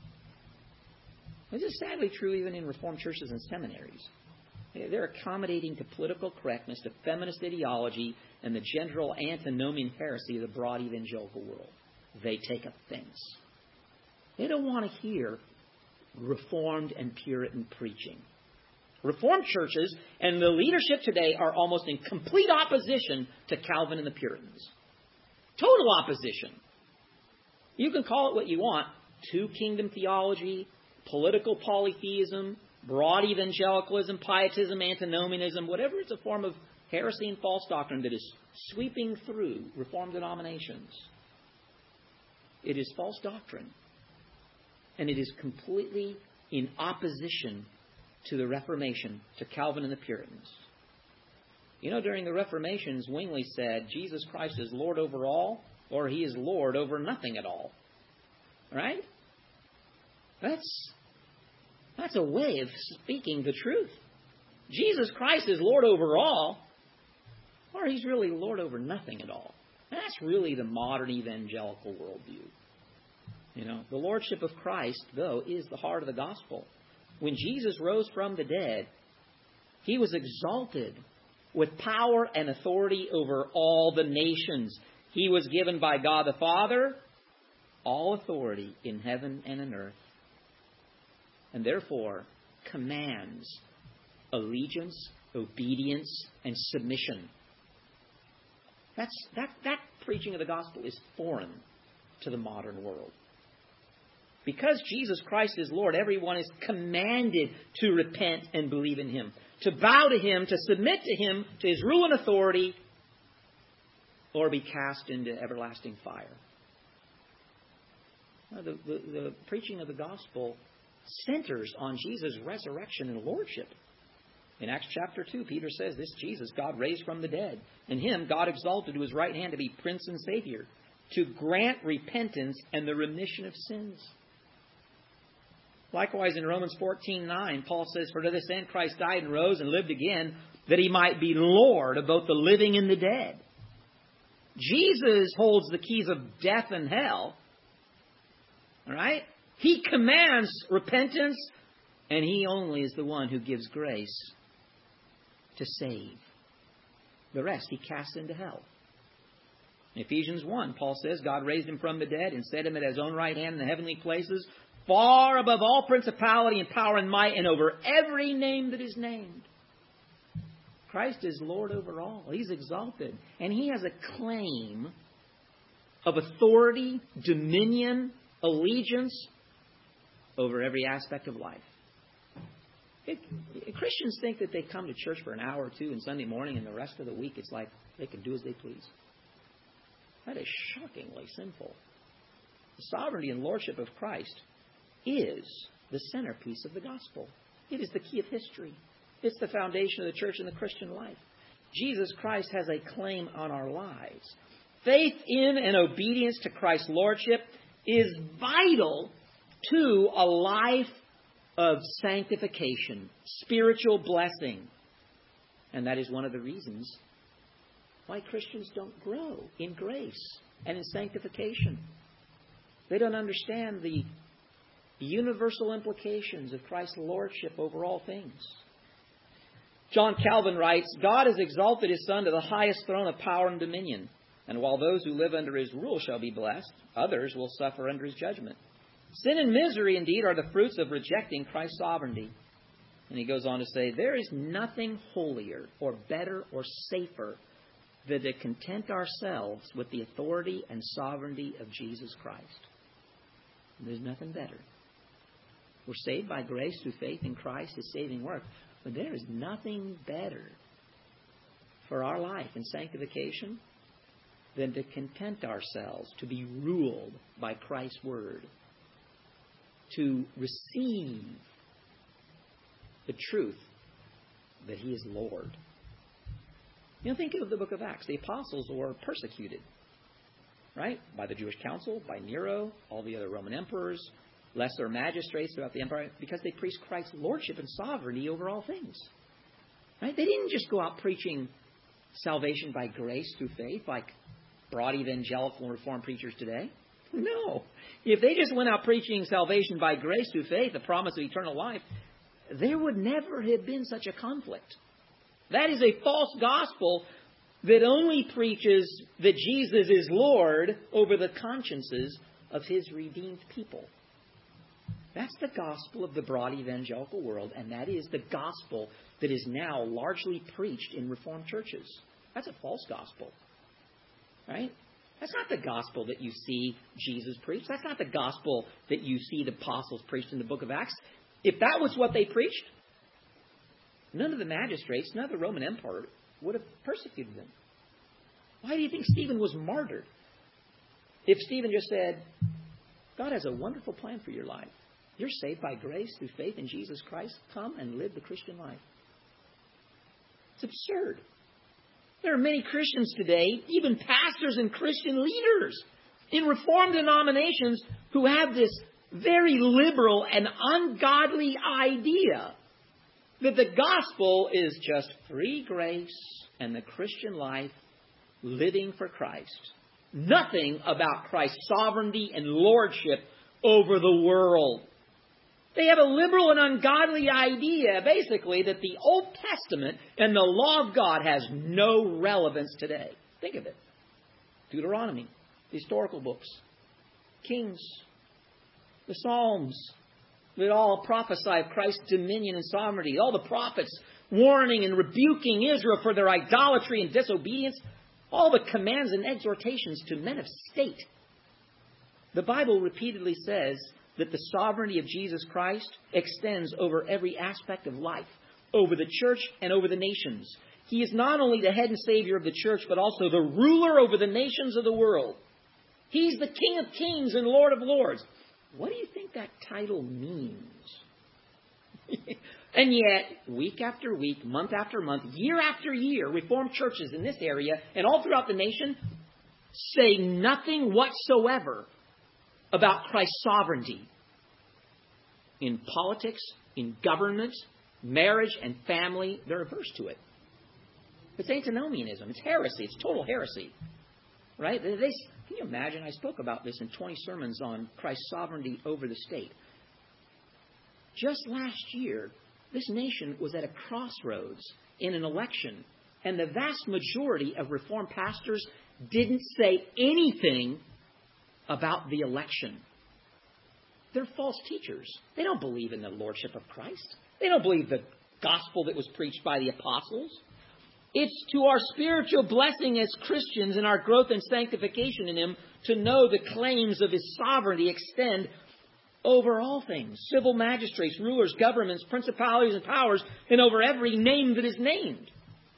This is sadly true even in Reformed churches and seminaries. They're accommodating to political correctness, to feminist ideology, and the general antinomian heresy of the broad evangelical world. They take offense. They don't want to hear Reformed and Puritan preaching. Reformed churches and the leadership today are almost in complete opposition to Calvin and the Puritans. Total opposition. You can call it what you want. Two-kingdom theology, political polytheism, broad evangelicalism, pietism, antinomianism, whatever. It's a form of heresy and false doctrine that is sweeping through Reformed denominations. It is false doctrine. And it is completely in opposition to the Reformation, to Calvin and the Puritans. You know, during the Reformation, Zwingli said, Jesus Christ is Lord over all, or He is Lord over nothing at all. Right? That's a way of speaking the truth. Jesus Christ is Lord over all, or He's really Lord over nothing at all. That's really the modern evangelical worldview. You know, the Lordship of Christ, though, is the heart of the gospel. When Jesus rose from the dead, He was exalted with power and authority over all the nations. He was given by God the Father all authority in heaven and in earth, and therefore commands allegiance, obedience, and submission. That preaching of the gospel is foreign to the modern world. Because Jesus Christ is Lord, everyone is commanded to repent and believe in Him, to bow to Him, to submit to Him, to His rule and authority, or be cast into everlasting fire. Now, the preaching of the gospel centers on Jesus' resurrection and lordship. In Acts chapter 2, Peter says, this Jesus God raised from the dead, and Him God exalted to His right hand to be Prince and Savior, to grant repentance and the remission of sins. Likewise, in Romans 14:9, Paul says, for to this end Christ died and rose and lived again, that He might be Lord of both the living and the dead. Jesus holds the keys of death and hell. All right? He commands repentance, and He only is the one who gives grace to save. The rest He casts into hell. In Ephesians 1, Paul says, God raised Him from the dead and set Him at His own right hand in the heavenly places, far above all principality and power and might, and over every name that is named. Christ is Lord over all. He's exalted. And He has a claim of authority, dominion, allegiance over every aspect of life. Christians think that they come to church for an hour or two on Sunday morning, and the rest of the week it's like they can do as they please. That is shockingly sinful. The sovereignty and lordship of Christ is the centerpiece of the gospel. It is the key of history. It's the foundation of the church and the Christian life. Jesus Christ has a claim on our lives. Faith in and obedience to Christ's lordship is vital to a life of sanctification, spiritual blessing. And that is one of the reasons why Christians don't grow in grace and in sanctification. They don't understand the universal implications of Christ's lordship over all things. John Calvin writes, God has exalted His Son to the highest throne of power and dominion. And while those who live under His rule shall be blessed, others will suffer under His judgment. Sin and misery, indeed, are the fruits of rejecting Christ's sovereignty. And he goes on to say, there is nothing holier or better or safer than to content ourselves with the authority and sovereignty of Jesus Christ. There's nothing better. We're saved by grace through faith in Christ, His saving work. But there is nothing better for our life in sanctification than to content ourselves to be ruled by Christ's word, to receive the truth that He is Lord. You know, think of the book of Acts. The apostles were persecuted, right? By the Jewish council, by Nero, all the other Roman emperors, lesser magistrates throughout the empire, because they preached Christ's lordship and sovereignty over all things. Right? They didn't just go out preaching salvation by grace through faith like broad evangelical and reformed preachers today. No. If they just went out preaching salvation by grace through faith, the promise of eternal life, there would never have been such a conflict. That is a false gospel that only preaches that Jesus is Lord over the consciences of His redeemed people. That's the gospel of the broad evangelical world, and that is the gospel that is now largely preached in Reformed churches. That's a false gospel, right? That's not the gospel that you see Jesus preach. That's not the gospel that you see the apostles preached in the book of Acts. If that was what they preached, none of the magistrates, none of the Roman Empire would have persecuted them. Why do you think Stephen was martyred? If Stephen just said, God has a wonderful plan for your life. You're saved by grace through faith in Jesus Christ. Come and live the Christian life. It's absurd. There are many Christians today, even pastors and Christian leaders in Reformed denominations who have this very liberal and ungodly idea that the gospel is just free grace and the Christian life living for Christ. Nothing about Christ's sovereignty and lordship over the world. They have a liberal and ungodly idea, basically, that the Old Testament and the law of God has no relevance today. Think of it. Deuteronomy, the historical books, Kings, the Psalms, that all prophesy of Christ's dominion and sovereignty. All the prophets warning and rebuking Israel for their idolatry and disobedience. All the commands and exhortations to men of state. The Bible repeatedly says that the sovereignty of Jesus Christ extends over every aspect of life, over the church and over the nations. He is not only the head and Savior of the church, but also the ruler over the nations of the world. He's the King of kings and Lord of lords. What do you think that title means? And yet, week after week, month after month, year after year, Reformed churches in this area and all throughout the nation say nothing whatsoever about Christ's sovereignty in politics, in government, marriage, and family. They're averse to it. It's antinomianism. It's heresy. It's total heresy. Right? Can you imagine? I spoke about this in 20 sermons on Christ's sovereignty over the state. Just last year, this nation was at a crossroads in an election, and the vast majority of Reformed pastors didn't say anything about the election. they're false teachers. They don't believe in the lordship of Christ. They don't believe the gospel that was preached by the apostles. It's to our spiritual blessing as Christians and our growth and sanctification in Him to know the claims of His sovereignty extend over all things. Civil magistrates, rulers, governments, principalities and powers, and over every name that is named.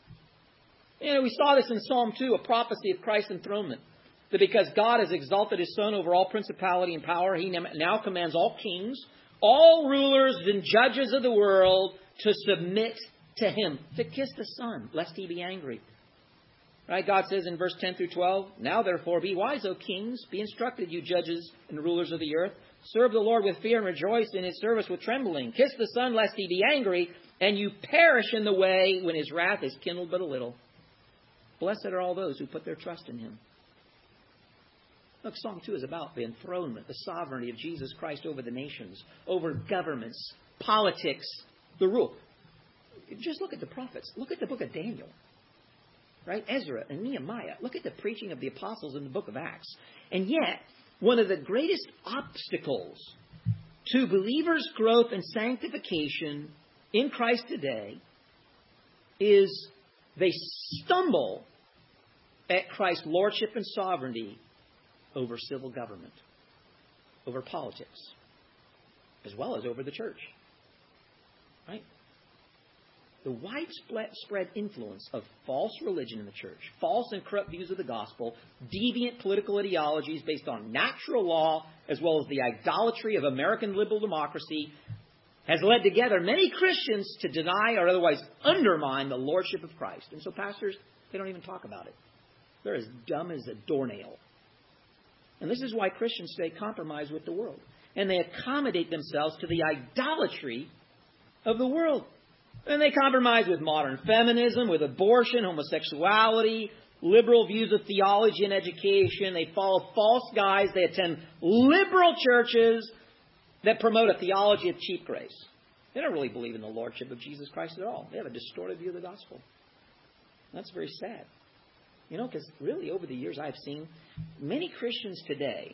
We saw this in Psalm 2, a prophecy of Christ's enthronement. That because God has exalted His Son over all principality and power, He now commands all kings, all rulers and judges of the world to submit to Him, to kiss the Son, lest He be angry. Right? God says in verse 10 through 12, "Now therefore be wise, O kings, be instructed, you judges and rulers of the earth. Serve the Lord with fear and rejoice in His service with trembling. Kiss the Son, lest He be angry, and you perish in the way when His wrath is kindled but a little. Blessed are all those who put their trust in Him." Look, Psalm 2 is about the enthronement, the sovereignty of Jesus Christ over the nations, over governments, politics, the rule. Just look at the prophets. Look at the book of Daniel. Right? Ezra and Nehemiah. Look at the preaching of the apostles in the book of Acts. And yet, one of the greatest obstacles to believers' growth and sanctification in Christ today is they stumble at Christ's lordship and sovereignty over civil government, over politics, as well as over the church. Right? The widespread influence of false religion in the church, false and corrupt views of the gospel, deviant political ideologies based on natural law, as well as the idolatry of American liberal democracy, has led together many Christians to deny or otherwise undermine the lordship of Christ. And so pastors, they don't even talk about it. They're as dumb as a doornail. And this is why Christians today compromise with the world. And they accommodate themselves to the idolatry of the world. And they compromise with modern feminism, with abortion, homosexuality, liberal views of theology and education. They follow false guides. They attend liberal churches that promote a theology of cheap grace. They don't really believe in the lordship of Jesus Christ at all. They have a distorted view of the gospel. That's very sad. Because really over the years I've seen many Christians today,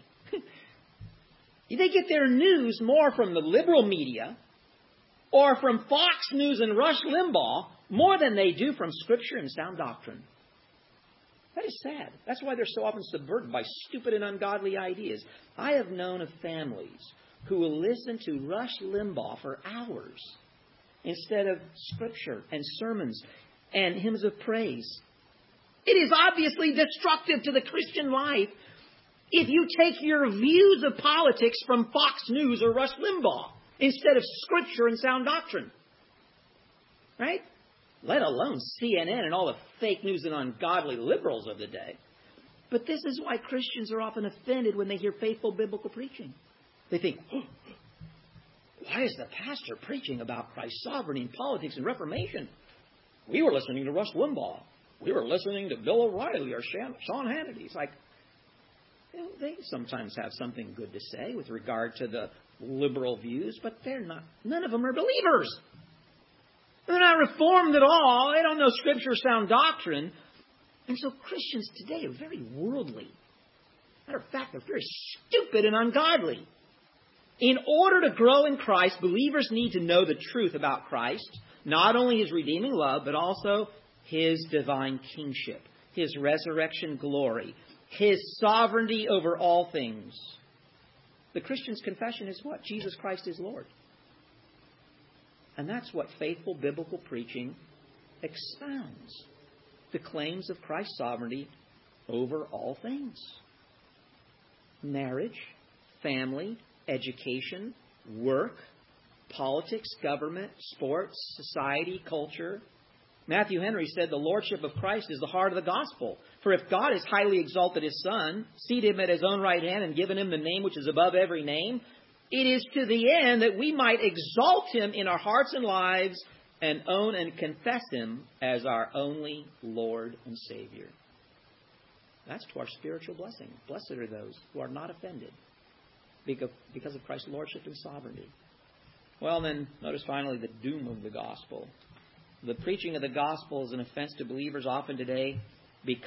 they get their news more from the liberal media or from Fox News and Rush Limbaugh more than they do from Scripture and sound doctrine. That is sad. That's why they're so often subverted by stupid and ungodly ideas. I have known of families who will listen to Rush Limbaugh for hours instead of Scripture and sermons and hymns of praise. It is obviously destructive to the Christian life if you take your views of politics from Fox News or Rush Limbaugh instead of Scripture and sound doctrine. Right? Let alone CNN and all the fake news and ungodly liberals of the day. But this is why Christians are often offended when they hear faithful biblical preaching. They think, why is the pastor preaching about Christ's sovereignty in politics and Reformation? We were listening to Rush Limbaugh. We were listening to Bill O'Reilly or Sean Hannity. It's like, they sometimes have something good to say with regard to the liberal views, but none of them are believers. They're not reformed at all. They don't know Scripture or sound doctrine. And so Christians today are very worldly. Matter of fact, they're very stupid and ungodly. In order to grow in Christ, believers need to know the truth about Christ, not only His redeeming love, but also His divine kingship, His resurrection glory, His sovereignty over all things. The Christian's confession is what? Jesus Christ is Lord. And that's what faithful biblical preaching expounds. The claims of Christ's sovereignty over all things. Marriage, family, education, work, politics, government, sports, society, culture. Matthew Henry said the lordship of Christ is the heart of the gospel. For if God has highly exalted His Son, seated Him at His own right hand, and given Him the name which is above every name, it is to the end that we might exalt Him in our hearts and lives and own and confess Him as our only Lord and Savior. That's to our spiritual blessing. Blessed are those who are not offended because of Christ's lordship and sovereignty. Well, then, notice finally the doom of the gospel. The preaching of the gospel is an offense to believers often today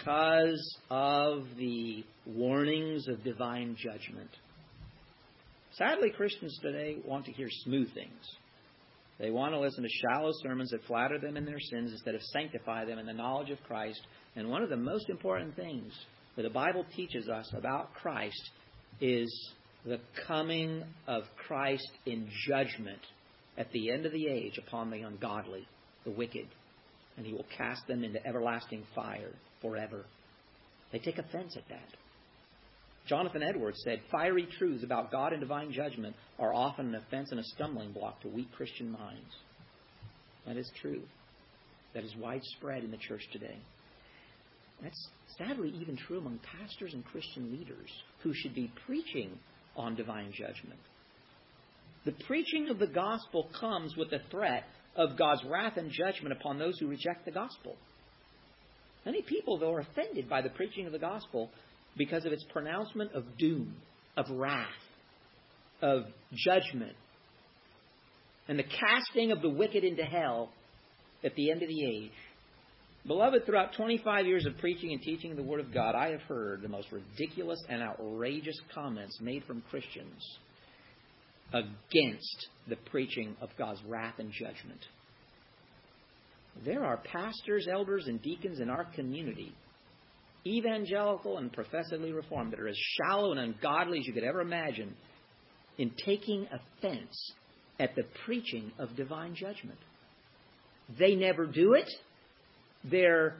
because of the warnings of divine judgment. Sadly, Christians today want to hear smooth things. They want to listen to shallow sermons that flatter them in their sins instead of sanctify them in the knowledge of Christ. And one of the most important things that the Bible teaches us about Christ is the coming of Christ in judgment at the end of the age upon the ungodly, the wicked. And He will cast them into everlasting fire forever. They take offense at that. Jonathan Edwards said, "Fiery truths about God and divine judgment are often an offense and a stumbling block to weak Christian minds." That is true. That is widespread in the church today. That's sadly even true among pastors and Christian leaders who should be preaching on divine judgment. The preaching of the gospel comes with the threat of God's wrath and judgment upon those who reject the gospel. Many people, though, are offended by the preaching of the gospel because of its pronouncement of doom, of wrath, of judgment, and the casting of the wicked into hell at the end of the age. Beloved, throughout 25 years of preaching and teaching the Word of God, I have heard the most ridiculous and outrageous comments made from Christians against the preaching of God's wrath and judgment. There are pastors, elders, and deacons in our community, evangelical and professedly reformed, that are as shallow and ungodly as you could ever imagine in taking offense at the preaching of divine judgment. They never do it. They're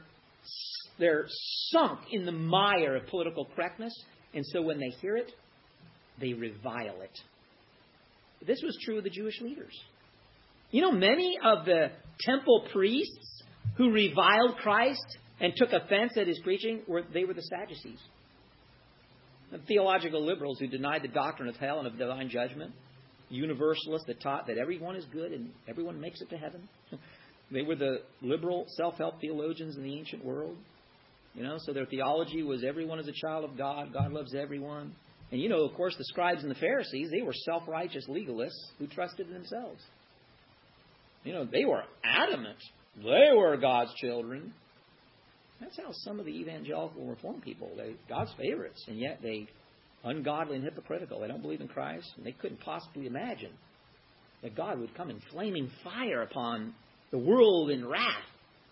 sunk in the mire of political correctness, and so when they hear it, they revile it. This was true of the Jewish leaders. You know, many of the temple priests who reviled Christ and took offense at His preaching, were the Sadducees. The theological liberals who denied the doctrine of hell and of divine judgment. Universalists that taught that everyone is good and everyone makes it to heaven. They were the liberal self-help theologians in the ancient world. You know, so their theology was everyone is a child of God. God loves everyone. And, you know, of course, the scribes and the Pharisees, they were self-righteous legalists who trusted in themselves. You know, they were adamant. They were God's children. That's how some of the evangelical reform people, they're God's favorites, and yet they ungodly and hypocritical. They don't believe in Christ, and they couldn't possibly imagine that God would come in flaming fire upon the world in wrath.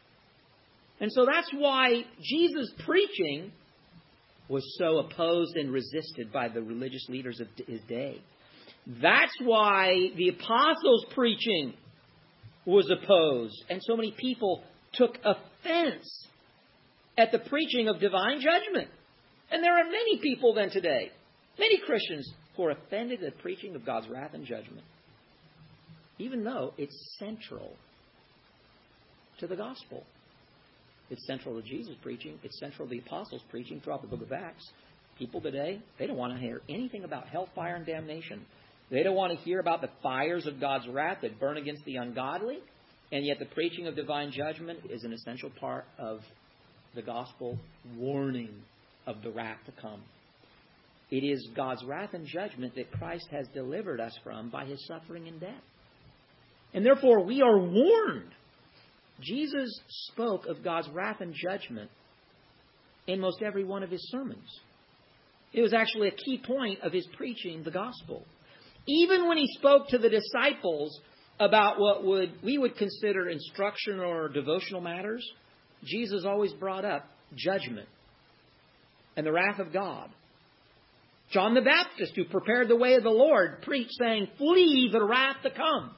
And so that's why Jesus' preaching was so opposed and resisted by the religious leaders of His day. That's why the apostles' preaching was opposed, and so many people took offense at the preaching of divine judgment. And there are many people then today, many Christians, who are offended at the preaching of God's wrath and judgment, even though it's central to the gospel. It's central to Jesus' preaching. It's central to the apostles' preaching throughout the book of Acts. People today, they don't want to hear anything about hellfire and damnation. They don't want to hear about the fires of God's wrath that burn against the ungodly. And yet the preaching of divine judgment is an essential part of the gospel warning of the wrath to come. It is God's wrath and judgment that Christ has delivered us from by His suffering and death. And therefore we are warned. Jesus spoke of God's wrath and judgment in most every one of His sermons. It was actually a key point of His preaching the gospel. Even when He spoke to the disciples about what we would consider instruction or devotional matters, Jesus always brought up judgment and the wrath of God. John the Baptist, who prepared the way of the Lord, preached saying, "Flee the wrath to come."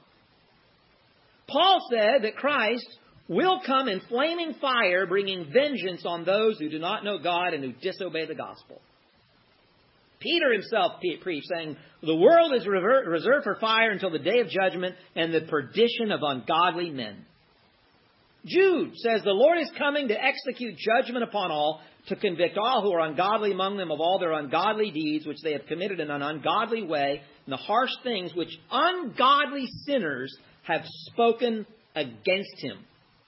Paul said that Christ will come in flaming fire, bringing vengeance on those who do not know God and who disobey the gospel. Peter himself preached, saying, "The world is reserved for fire until the day of judgment and the perdition of ungodly men." Jude says, "The Lord is coming to execute judgment upon all, to convict all who are ungodly among them of all their ungodly deeds, which they have committed in an ungodly way, and the harsh things which ungodly sinners have spoken against Him."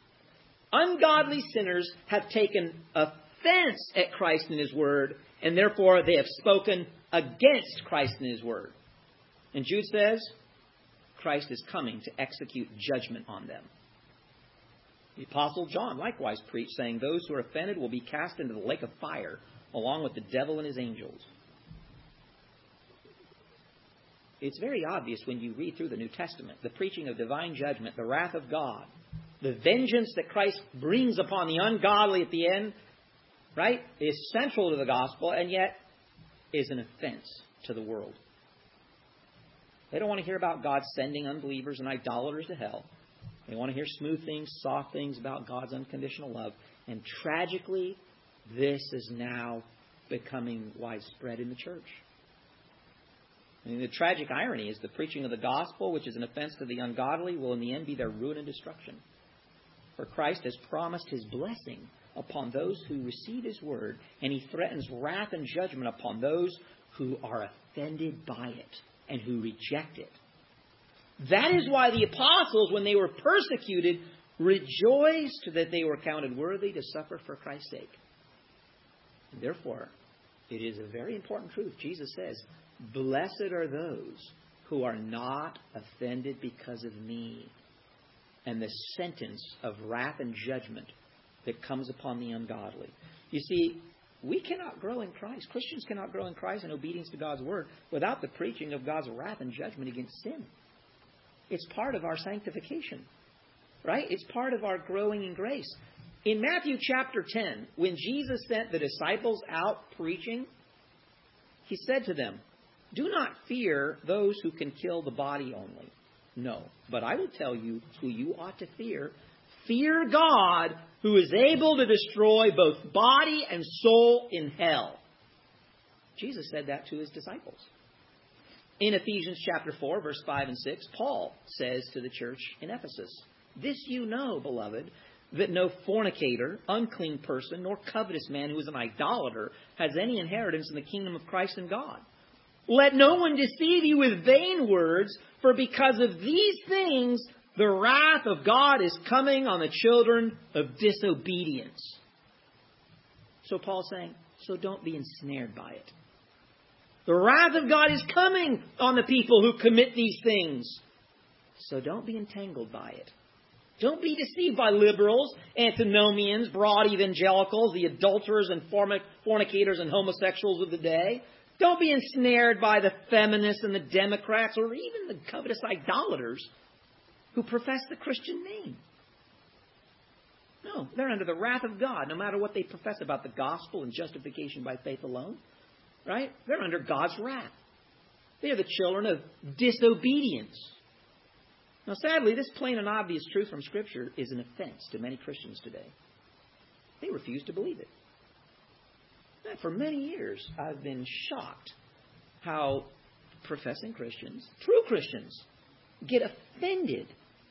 Ungodly sinners have taken offense at Christ and His Word, and therefore they have spoken against Christ and His Word. And Jude says, Christ is coming to execute judgment on them. The Apostle John likewise preached, saying, "Those who are offended will be cast into the lake of fire, along with the devil and his angels." It's very obvious when you read through the New Testament. The preaching of divine judgment, the wrath of God, the vengeance that Christ brings upon the ungodly at the end, right, is central to the gospel and yet is an offense to the world. They don't want to hear about God sending unbelievers and idolaters to hell. They want to hear smooth things, soft things about God's unconditional love. And tragically, this is now becoming widespread in the church. I mean, the tragic irony is the preaching of the gospel, which is an offense to the ungodly, will in the end be their ruin and destruction. For Christ has promised His blessing upon those who receive His word, and He threatens wrath and judgment upon those who are offended by it and who reject it. That is why the apostles, when they were persecuted, rejoiced that they were counted worthy to suffer for Christ's sake. And therefore, it is a very important truth. Jesus says, "Blessed are those who are not offended because of me," and the sentence of wrath and judgment that comes upon the ungodly. You see, we cannot grow in Christ. Christians cannot grow in Christ in obedience to God's word without the preaching of God's wrath and judgment against sin. It's part of our sanctification, right? It's part of our growing in grace. In Matthew chapter 10, when Jesus sent the disciples out preaching, He said to them, "Do not fear those who can kill the body only. No, but I will tell you who you ought to fear. Fear God, who is able to destroy both body and soul in hell." Jesus said that to His disciples. In Ephesians chapter 4, verse 5 and 6, Paul says to the church in Ephesus, "This you know, beloved, that no fornicator, unclean person, nor covetous man who is an idolater has any inheritance in the kingdom of Christ and God. Let no one deceive you with vain words, for because of these things the wrath of God is coming on the children of disobedience." So Paul's saying, so don't be ensnared by it. The wrath of God is coming on the people who commit these things. So don't be entangled by it. Don't be deceived by liberals, antinomians, broad evangelicals, the adulterers and fornicators and homosexuals of the day. Don't be ensnared by the feminists and the Democrats or even the covetous idolaters who profess the Christian name. No, they're under the wrath of God, no matter what they profess about the gospel and justification by faith alone. Right? They're under God's wrath. They are the children of disobedience. Now, sadly, this plain and obvious truth from Scripture is an offense to many Christians today. They refuse to believe it. And for many years, I've been shocked how professing Christians, true Christians, get offended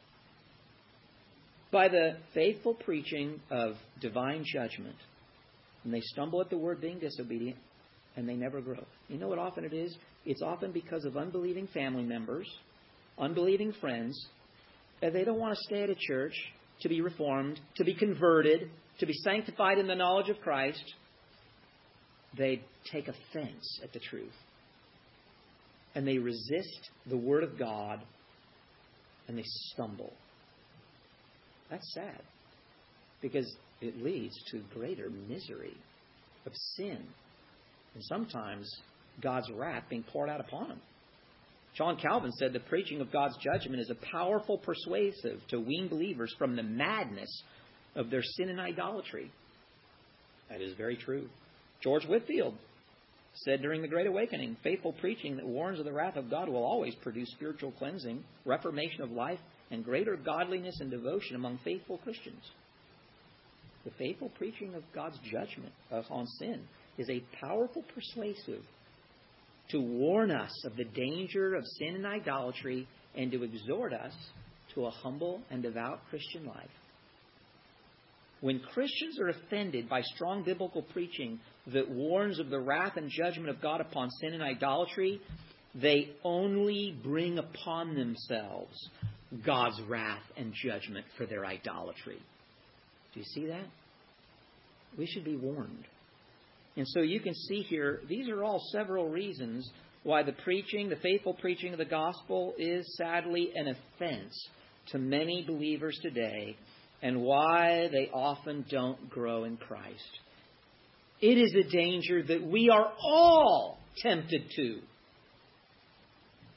by the faithful preaching of divine judgment. And they stumble at the word being disobedient, and they never grow. You know what often it is? It's often because of unbelieving family members, unbelieving friends, that they don't want to stay at a church to be reformed, to be converted, to be sanctified in the knowledge of Christ. They take offense at the truth. And they resist the Word of God, and they stumble. That's sad, because it leads to greater misery of sin, and sometimes God's wrath being poured out upon them. John Calvin said the preaching of God's judgment is a powerful persuasive to wean believers from the madness of their sin and idolatry. That is very true. George Whitefield said during the Great Awakening, faithful preaching that warns of the wrath of God will always produce spiritual cleansing, reformation of life, and greater godliness and devotion among faithful Christians. The faithful preaching of God's judgment on sin is a powerful persuasive to warn us of the danger of sin and idolatry and to exhort us to a humble and devout Christian life. When Christians are offended by strong biblical preaching that warns of the wrath and judgment of God upon sin and idolatry, they only bring upon themselves God's wrath and judgment for their idolatry. Do you see that? We should be warned. And so you can see here, these are all several reasons why the faithful preaching of the gospel is sadly an offense to many believers today, and why they often don't grow in Christ. It is a danger that we are all tempted to.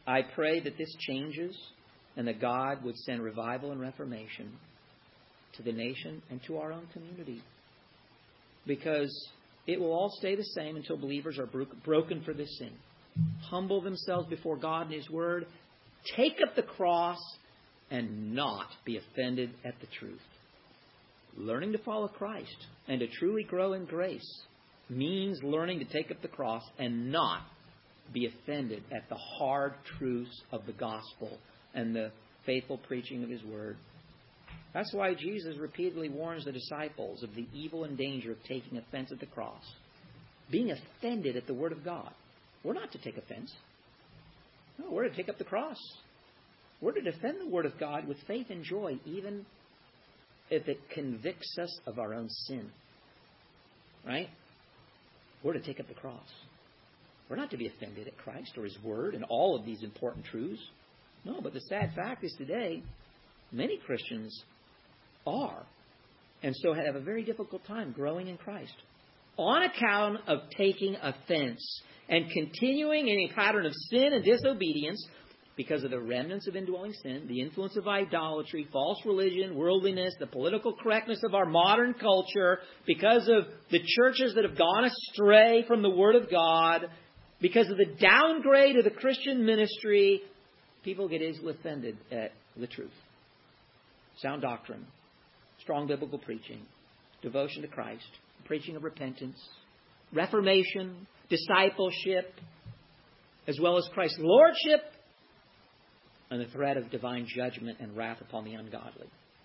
I pray that this changes and that God would send revival and reformation to the nation and to our own community. Because it will all stay the same until believers are broken for this sin. Humble themselves before God and His Word. Take up the cross and not be offended at the truth. Learning to follow Christ and to truly grow in grace means learning to take up the cross and not be offended at the hard truths of the gospel and the faithful preaching of His Word. That's why Jesus repeatedly warns the disciples of the evil and danger of taking offense at the cross. Being offended at the Word of God. We're not to take offense. No, we're to take up the cross. We're to defend the Word of God with faith and joy, even if it convicts us of our own sin. Right? We're to take up the cross. We're not to be offended at Christ or His Word and all of these important truths. No, but the sad fact is today, many Christians are, and so have a very difficult time growing in Christ, on account of taking offense and continuing in a pattern of sin and disobedience because of the remnants of indwelling sin, the influence of idolatry, false religion, worldliness, the political correctness of our modern culture, because of the churches that have gone astray from the Word of God, because of the downgrade of the Christian ministry. People get easily offended at the truth. Sound doctrine, strong biblical preaching, devotion to Christ, preaching of repentance, reformation, discipleship, as well as Christ's lordship, and the threat of divine judgment and wrath upon the ungodly.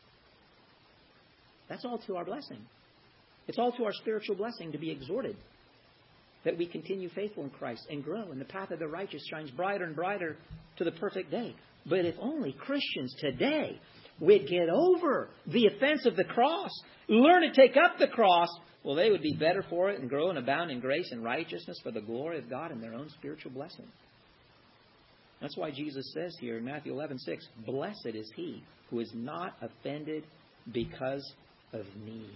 That's all to our blessing. It's all to our spiritual blessing to be exhorted that we continue faithful in Christ and grow, and the path of the righteous shines brighter and brighter to the perfect day. But if only Christians today would get over the offense of the cross, learn to take up the cross, well, they would be better for it and grow and abound in grace and righteousness for the glory of God and their own spiritual blessing. That's why Jesus says here in Matthew 11:6, "Blessed is he who is not offended because of me."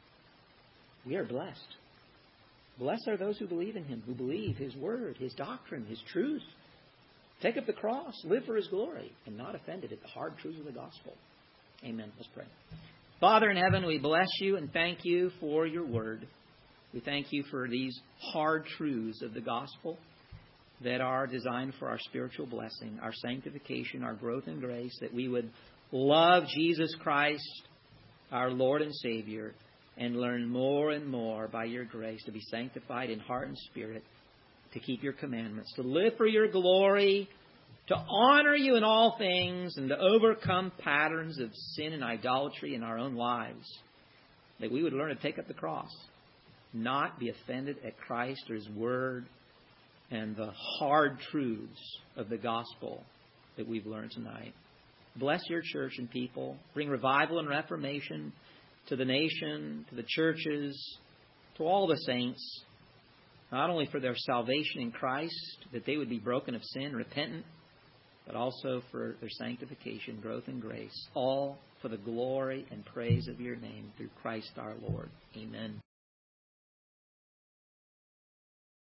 We are blessed. Blessed are those who believe in Him, who believe His Word, His doctrine, His truth. Take up the cross, live for His glory, and not offended at the hard truths of the gospel. Amen. Let's pray. Father in heaven, we bless You and thank You for Your Word. We thank You for these hard truths of the gospel that are designed for our spiritual blessing, our sanctification, our growth in grace, that we would love Jesus Christ, our Lord and Savior, and learn more and more by Your grace to be sanctified in heart and spirit, to keep Your commandments, to live for Your glory, to honor You in all things, and to overcome patterns of sin and idolatry in our own lives. That we would learn to take up the cross, not be offended at Christ or His Word and the hard truths of the gospel that we've learned tonight. Bless Your church and people. Bring revival and reformation to the nation, to the churches, to all the saints, not only for their salvation in Christ, that they would be broken of sin, repentant, but also for their sanctification, growth in grace, all for the glory and praise of Your name through Christ our Lord. Amen.